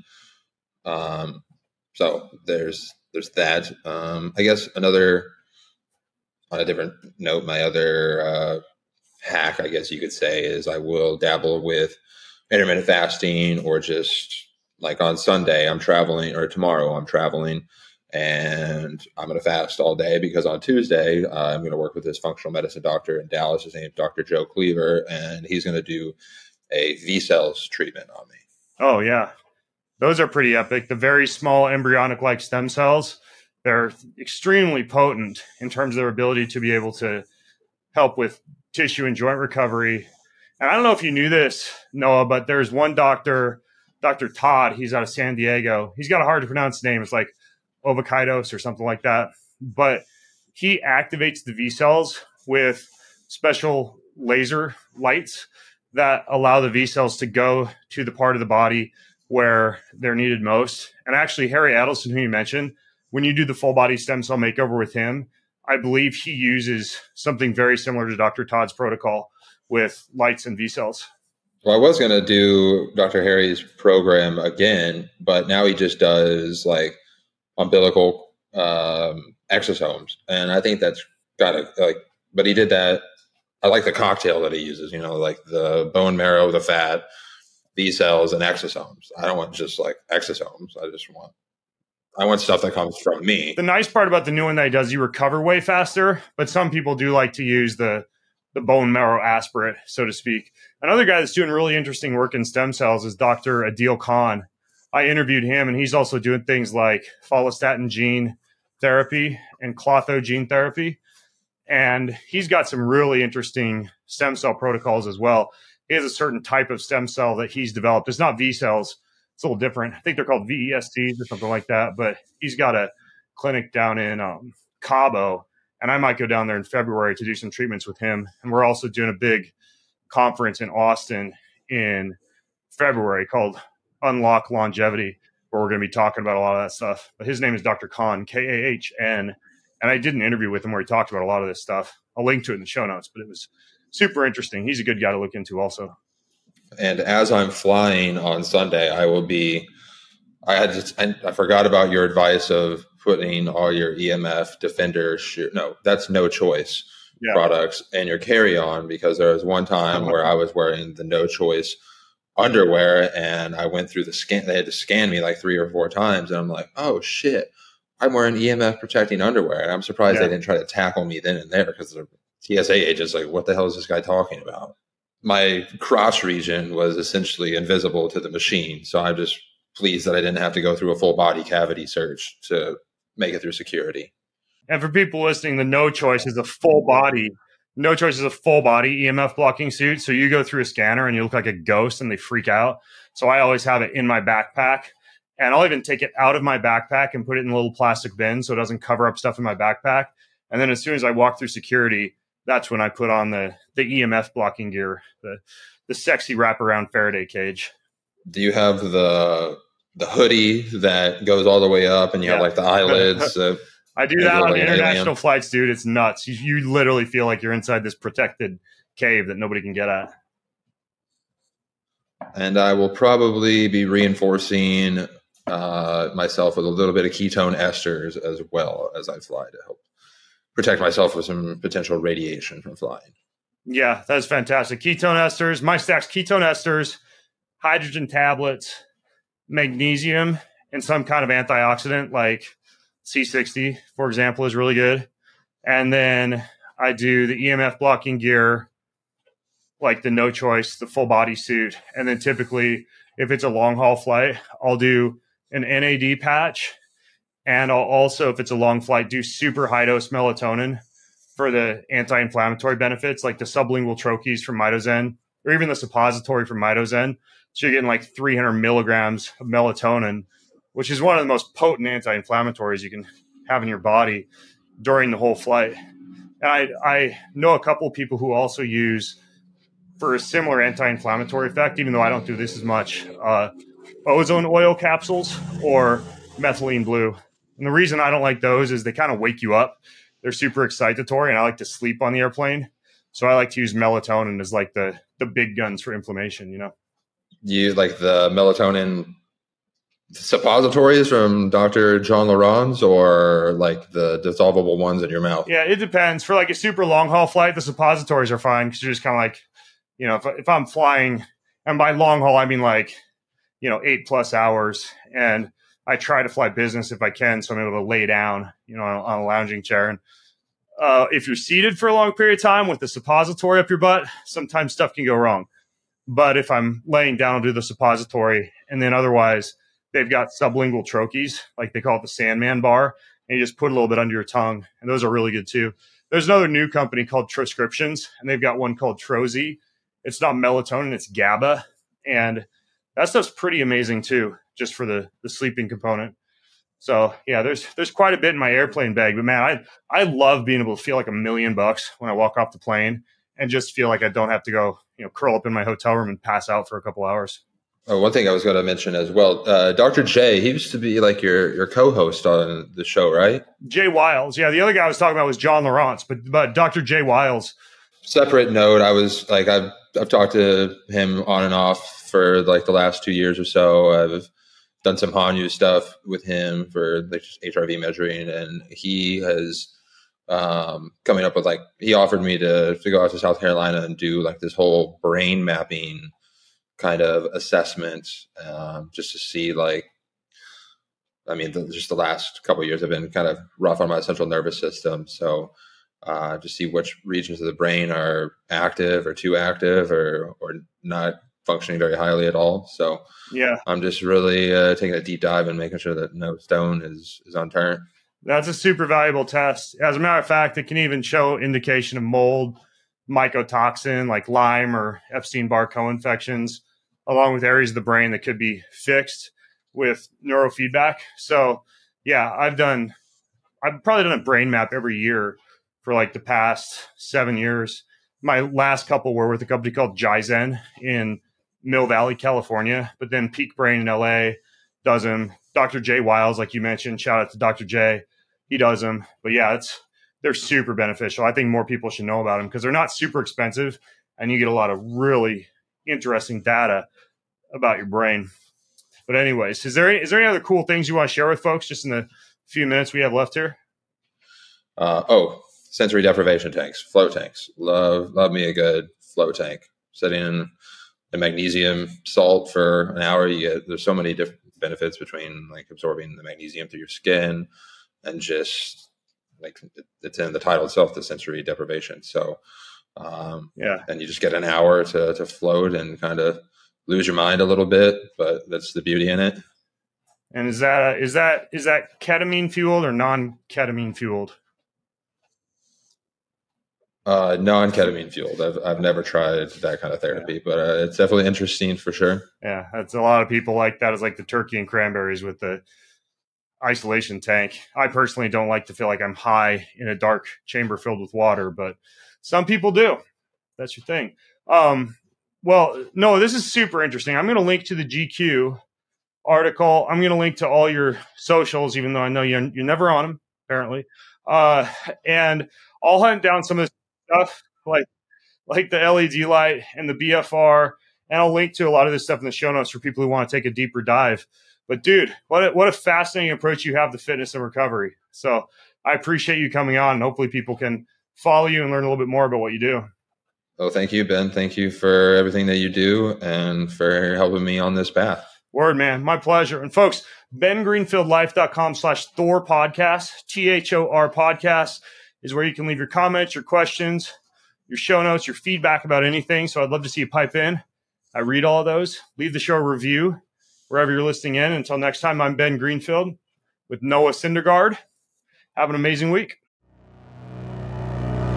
So there's that. I guess another, on a different note, my other hack, I guess you could say, is I will dabble with intermittent fasting, or just like on Sunday I'm traveling, or tomorrow I'm traveling, and I'm going to fast all day because on Tuesday I'm going to work with this functional medicine doctor in Dallas. His name is Dr. Joe Cleaver, and he's going to do a V cells treatment on me. Oh, yeah. Those are pretty epic. The very small embryonic-like stem cells, they're extremely potent in terms of their ability to be able to help with tissue and joint recovery. And I don't know if you knew this, Noah, but there's one doctor, Dr. Todd. He's out of San Diego. He's got a hard to pronounce name. It's like Ovakaitos or something like that. But he activates the V cells with special laser lights that allow the V cells to go to the part of the body where they're needed most. And actually, Harry Adelson, who you mentioned, when you do the full body stem cell makeover with him, I believe he uses something very similar to Dr. Todd's protocol with lights and V cells. Well, I was going to do Dr. Harry's program again, but now he just does like umbilical exosomes. And I think that's got to like, but he did that. I like the cocktail that he uses, you know, like the bone marrow, the fat, V cells, and exosomes. I don't want just like exosomes. I want stuff that comes from me. The nice part about the new one that he does, you recover way faster, but some people do like to use the bone marrow aspirate, so to speak. Another guy that's doing really interesting work in stem cells is Dr. Adil Khan. I interviewed him, and he's also doing things like follistatin gene therapy and clotho gene therapy. And he's got some really interesting stem cell protocols as well. He has a certain type of stem cell that he's developed. It's not V cells. It's a little different. I think they're called VESTs or something like that. But he's got a clinic down in Cabo, and I might go down there in February to do some treatments with him. And we're also doing a big conference in Austin in February called Unlock Longevity, where we're going to be talking about a lot of that stuff. But his name is Dr. Khan, Kahn. And I did an interview with him where he talked about a lot of this stuff. I'll link to it in the show notes, but it was super interesting. He's a good guy to look into also. And as I'm flying on Sunday, I forgot about your advice of putting all your EMF Defender that's No Choice products in your carry-on, because there was one time where I was wearing the No Choice underwear and I went through the scan. They had to scan me like 3 or 4 times, and I'm like, oh shit, I'm wearing EMF protecting underwear. And I'm surprised they didn't try to tackle me then and there, because the TSA agent's like, what the hell is this guy talking about? My cross region was essentially invisible to the machine. So I'm just pleased that I didn't have to go through a full body cavity search to make it through security. And for people listening, the No Choice is a full body. No Choice is a full body EMF blocking suit. So you go through a scanner and you look like a ghost and they freak out. So I always have it in my backpack, and I'll even take it out of my backpack and put it in a little plastic bin so it doesn't cover up stuff in my backpack. And then as soon as I walk through security, that's when I put on the EMF blocking gear, the sexy wraparound Faraday cage. Do you have the hoodie that goes all the way up and you have like the eyelids? I do that on international flights, dude. It's nuts. You literally feel like you're inside this protected cave that nobody can get at. And I will probably be reinforcing myself with a little bit of ketone esters as well as I fly, to help protect myself from some potential radiation from flying. Yeah, that's fantastic. Ketone esters, my stacks, ketone esters, hydrogen tablets, magnesium, and some kind of antioxidant like C60, for example, is really good. And then I do the EMF blocking gear, like the No Choice, the full body suit. And then typically, if it's a long haul flight, I'll do an NAD patch. And I'll also, if it's a long flight, do super high dose melatonin for the anti-inflammatory benefits, like the sublingual troches from Mitozen, or even the suppository from Mitozen. So you're getting like 300 milligrams of melatonin, which is one of the most potent anti-inflammatories you can have in your body during the whole flight. And I know a couple of people who also use, for a similar anti-inflammatory effect, even though I don't do this as much, ozone oil capsules or methylene blue. And the reason I don't like those is they kind of wake you up. They're super excitatory, and I like to sleep on the airplane. So I like to use melatonin as like the big guns for inflammation, you know? You like the melatonin suppositories from Dr. John Laurens, or like the dissolvable ones in your mouth? Yeah, it depends. For like a super long haul flight, the suppositories are fine because you're just kind of like, you know, if I'm flying, and by long haul, I mean like, you know, 8+ hours. And I try to fly business if I can, so I'm able to lay down, you know, on a lounging chair. And if you're seated for a long period of time with the suppository up your butt, sometimes stuff can go wrong. But if I'm laying down, I'll do the suppository. And then otherwise, they've got sublingual troches, like they call it the Sandman bar, and you just put a little bit under your tongue. And those are really good too. There's another new company called Troscriptions, and they've got one called Trozy. It's not melatonin, it's GABA. And that stuff's pretty amazing too, just for the sleeping component. So yeah, there's quite a bit in my airplane bag, but man, I love being able to feel like $1 million when I walk off the plane and just feel like I don't have to go, you know, curl up in my hotel room and pass out for a couple hours. Oh, one thing I was going to mention as well, Dr. J, he used to be like your co-host on the show, right? Jay Wiles. Yeah, the other guy I was talking about was John Laurens, but Dr. Jay Wiles. Separate note, I was like, I've talked to him on and off for like the last 2 years or so. I've done some Hanyu stuff with him for like just HRV measuring, and he has coming up with like, he offered me to go out to South Carolina and do like this whole brain mapping kind of assessment, just to see like, I mean, just the last couple of years have been kind of rough on my central nervous system. So to see which regions of the brain are active or too active or not functioning very highly at all. So yeah, I'm just really taking a deep dive and making sure that no stone is unturned. That's a super valuable test. As a matter of fact, it can even show indication of mold, mycotoxin like Lyme or Epstein-Barr co-infections, along with areas of the brain that could be fixed with neurofeedback. So yeah, I've probably done a brain map every year for like the past 7 years. My last couple were with a company called Jizen in Mill Valley, California, but then Peak Brain in LA does them. Dr. Jay Wiles, like you mentioned, shout out to Dr. J. He does them. But yeah, they're super beneficial. I think more people should know about them because they're not super expensive and you get a lot of really interesting data about your brain. But anyways, is there any other cool things you want to share with folks just in the few minutes we have left here? Sensory deprivation tanks, float tanks. Love me a good float tank. Sitting in the magnesium salt for an hour, there's so many different benefits between like absorbing the magnesium through your skin and just like it's in the title itself, the sensory deprivation. So and you just get an hour to float and kind of lose your mind a little bit, but that's the beauty in it. And is that ketamine fueled or non-ketamine fueled? Non-ketamine fueled. I've never tried that kind of therapy, but it's definitely interesting for sure. Yeah, that's a lot of people like that. Is like the turkey and cranberries with the isolation tank. I personally don't like to feel like I'm high in a dark chamber filled with water, but some people do. That's your thing. Well, no, this is super interesting. I'm going to link to the GQ article. I'm going to link to all your socials, even though I know you're never on them, apparently. And I'll hunt down some of this stuff like the LED light and the BFR, and I'll link to a lot of this stuff in the show notes for people who want to take a deeper dive. But dude, what a fascinating approach you have to fitness and recovery. So I appreciate you coming on, and hopefully people can follow you and learn a little bit more about what you do. Oh, thank you, Ben. Thank you for everything that you do and for helping me on this path. Word, man. My pleasure. And folks, bengreenfieldlife.com/Thor podcast, THOR podcast is where you can leave your comments, your questions, your show notes, your feedback about anything. So I'd love to see you pipe in. I read all of those. Leave the show a review wherever you're listening in. Until next time, I'm Ben Greenfield with Noah Syndergaard. Have an amazing week.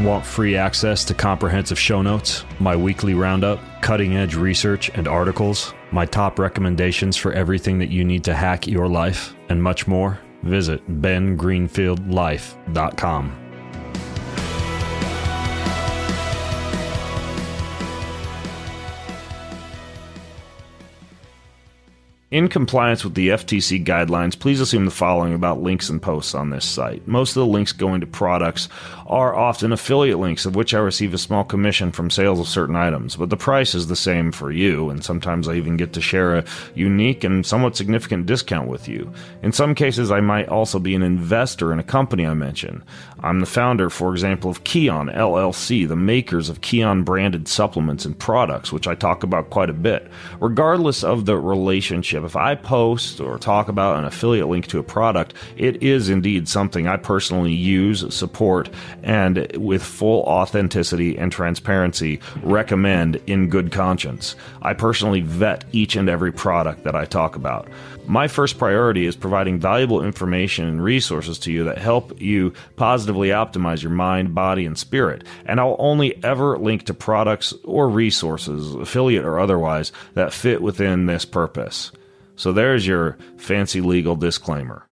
Want free access to comprehensive show notes, my weekly roundup, cutting-edge research and articles, my top recommendations for everything that you need to hack your life, and much more? Visit bengreenfieldlife.com. In compliance with the FTC guidelines, please assume the following about links and posts on this site. Most of the links going to products are often affiliate links, of which I receive a small commission from sales of certain items, but the price is the same for you, and sometimes I even get to share a unique and somewhat significant discount with you. In some cases, I might also be an investor in a company I mention. I'm the founder, for example, of Kion LLC, the makers of Kion-branded supplements and products, which I talk about quite a bit. Regardless of the relationship, if I post or talk about an affiliate link to a product, it is indeed something I personally use, support, and with full authenticity and transparency recommend in good conscience. I personally vet each and every product that I talk about. My first priority is providing valuable information and resources to you that help you positively optimize your mind, body, and spirit. And I'll only ever link to products or resources, affiliate or otherwise, that fit within this purpose. So there's your fancy legal disclaimer.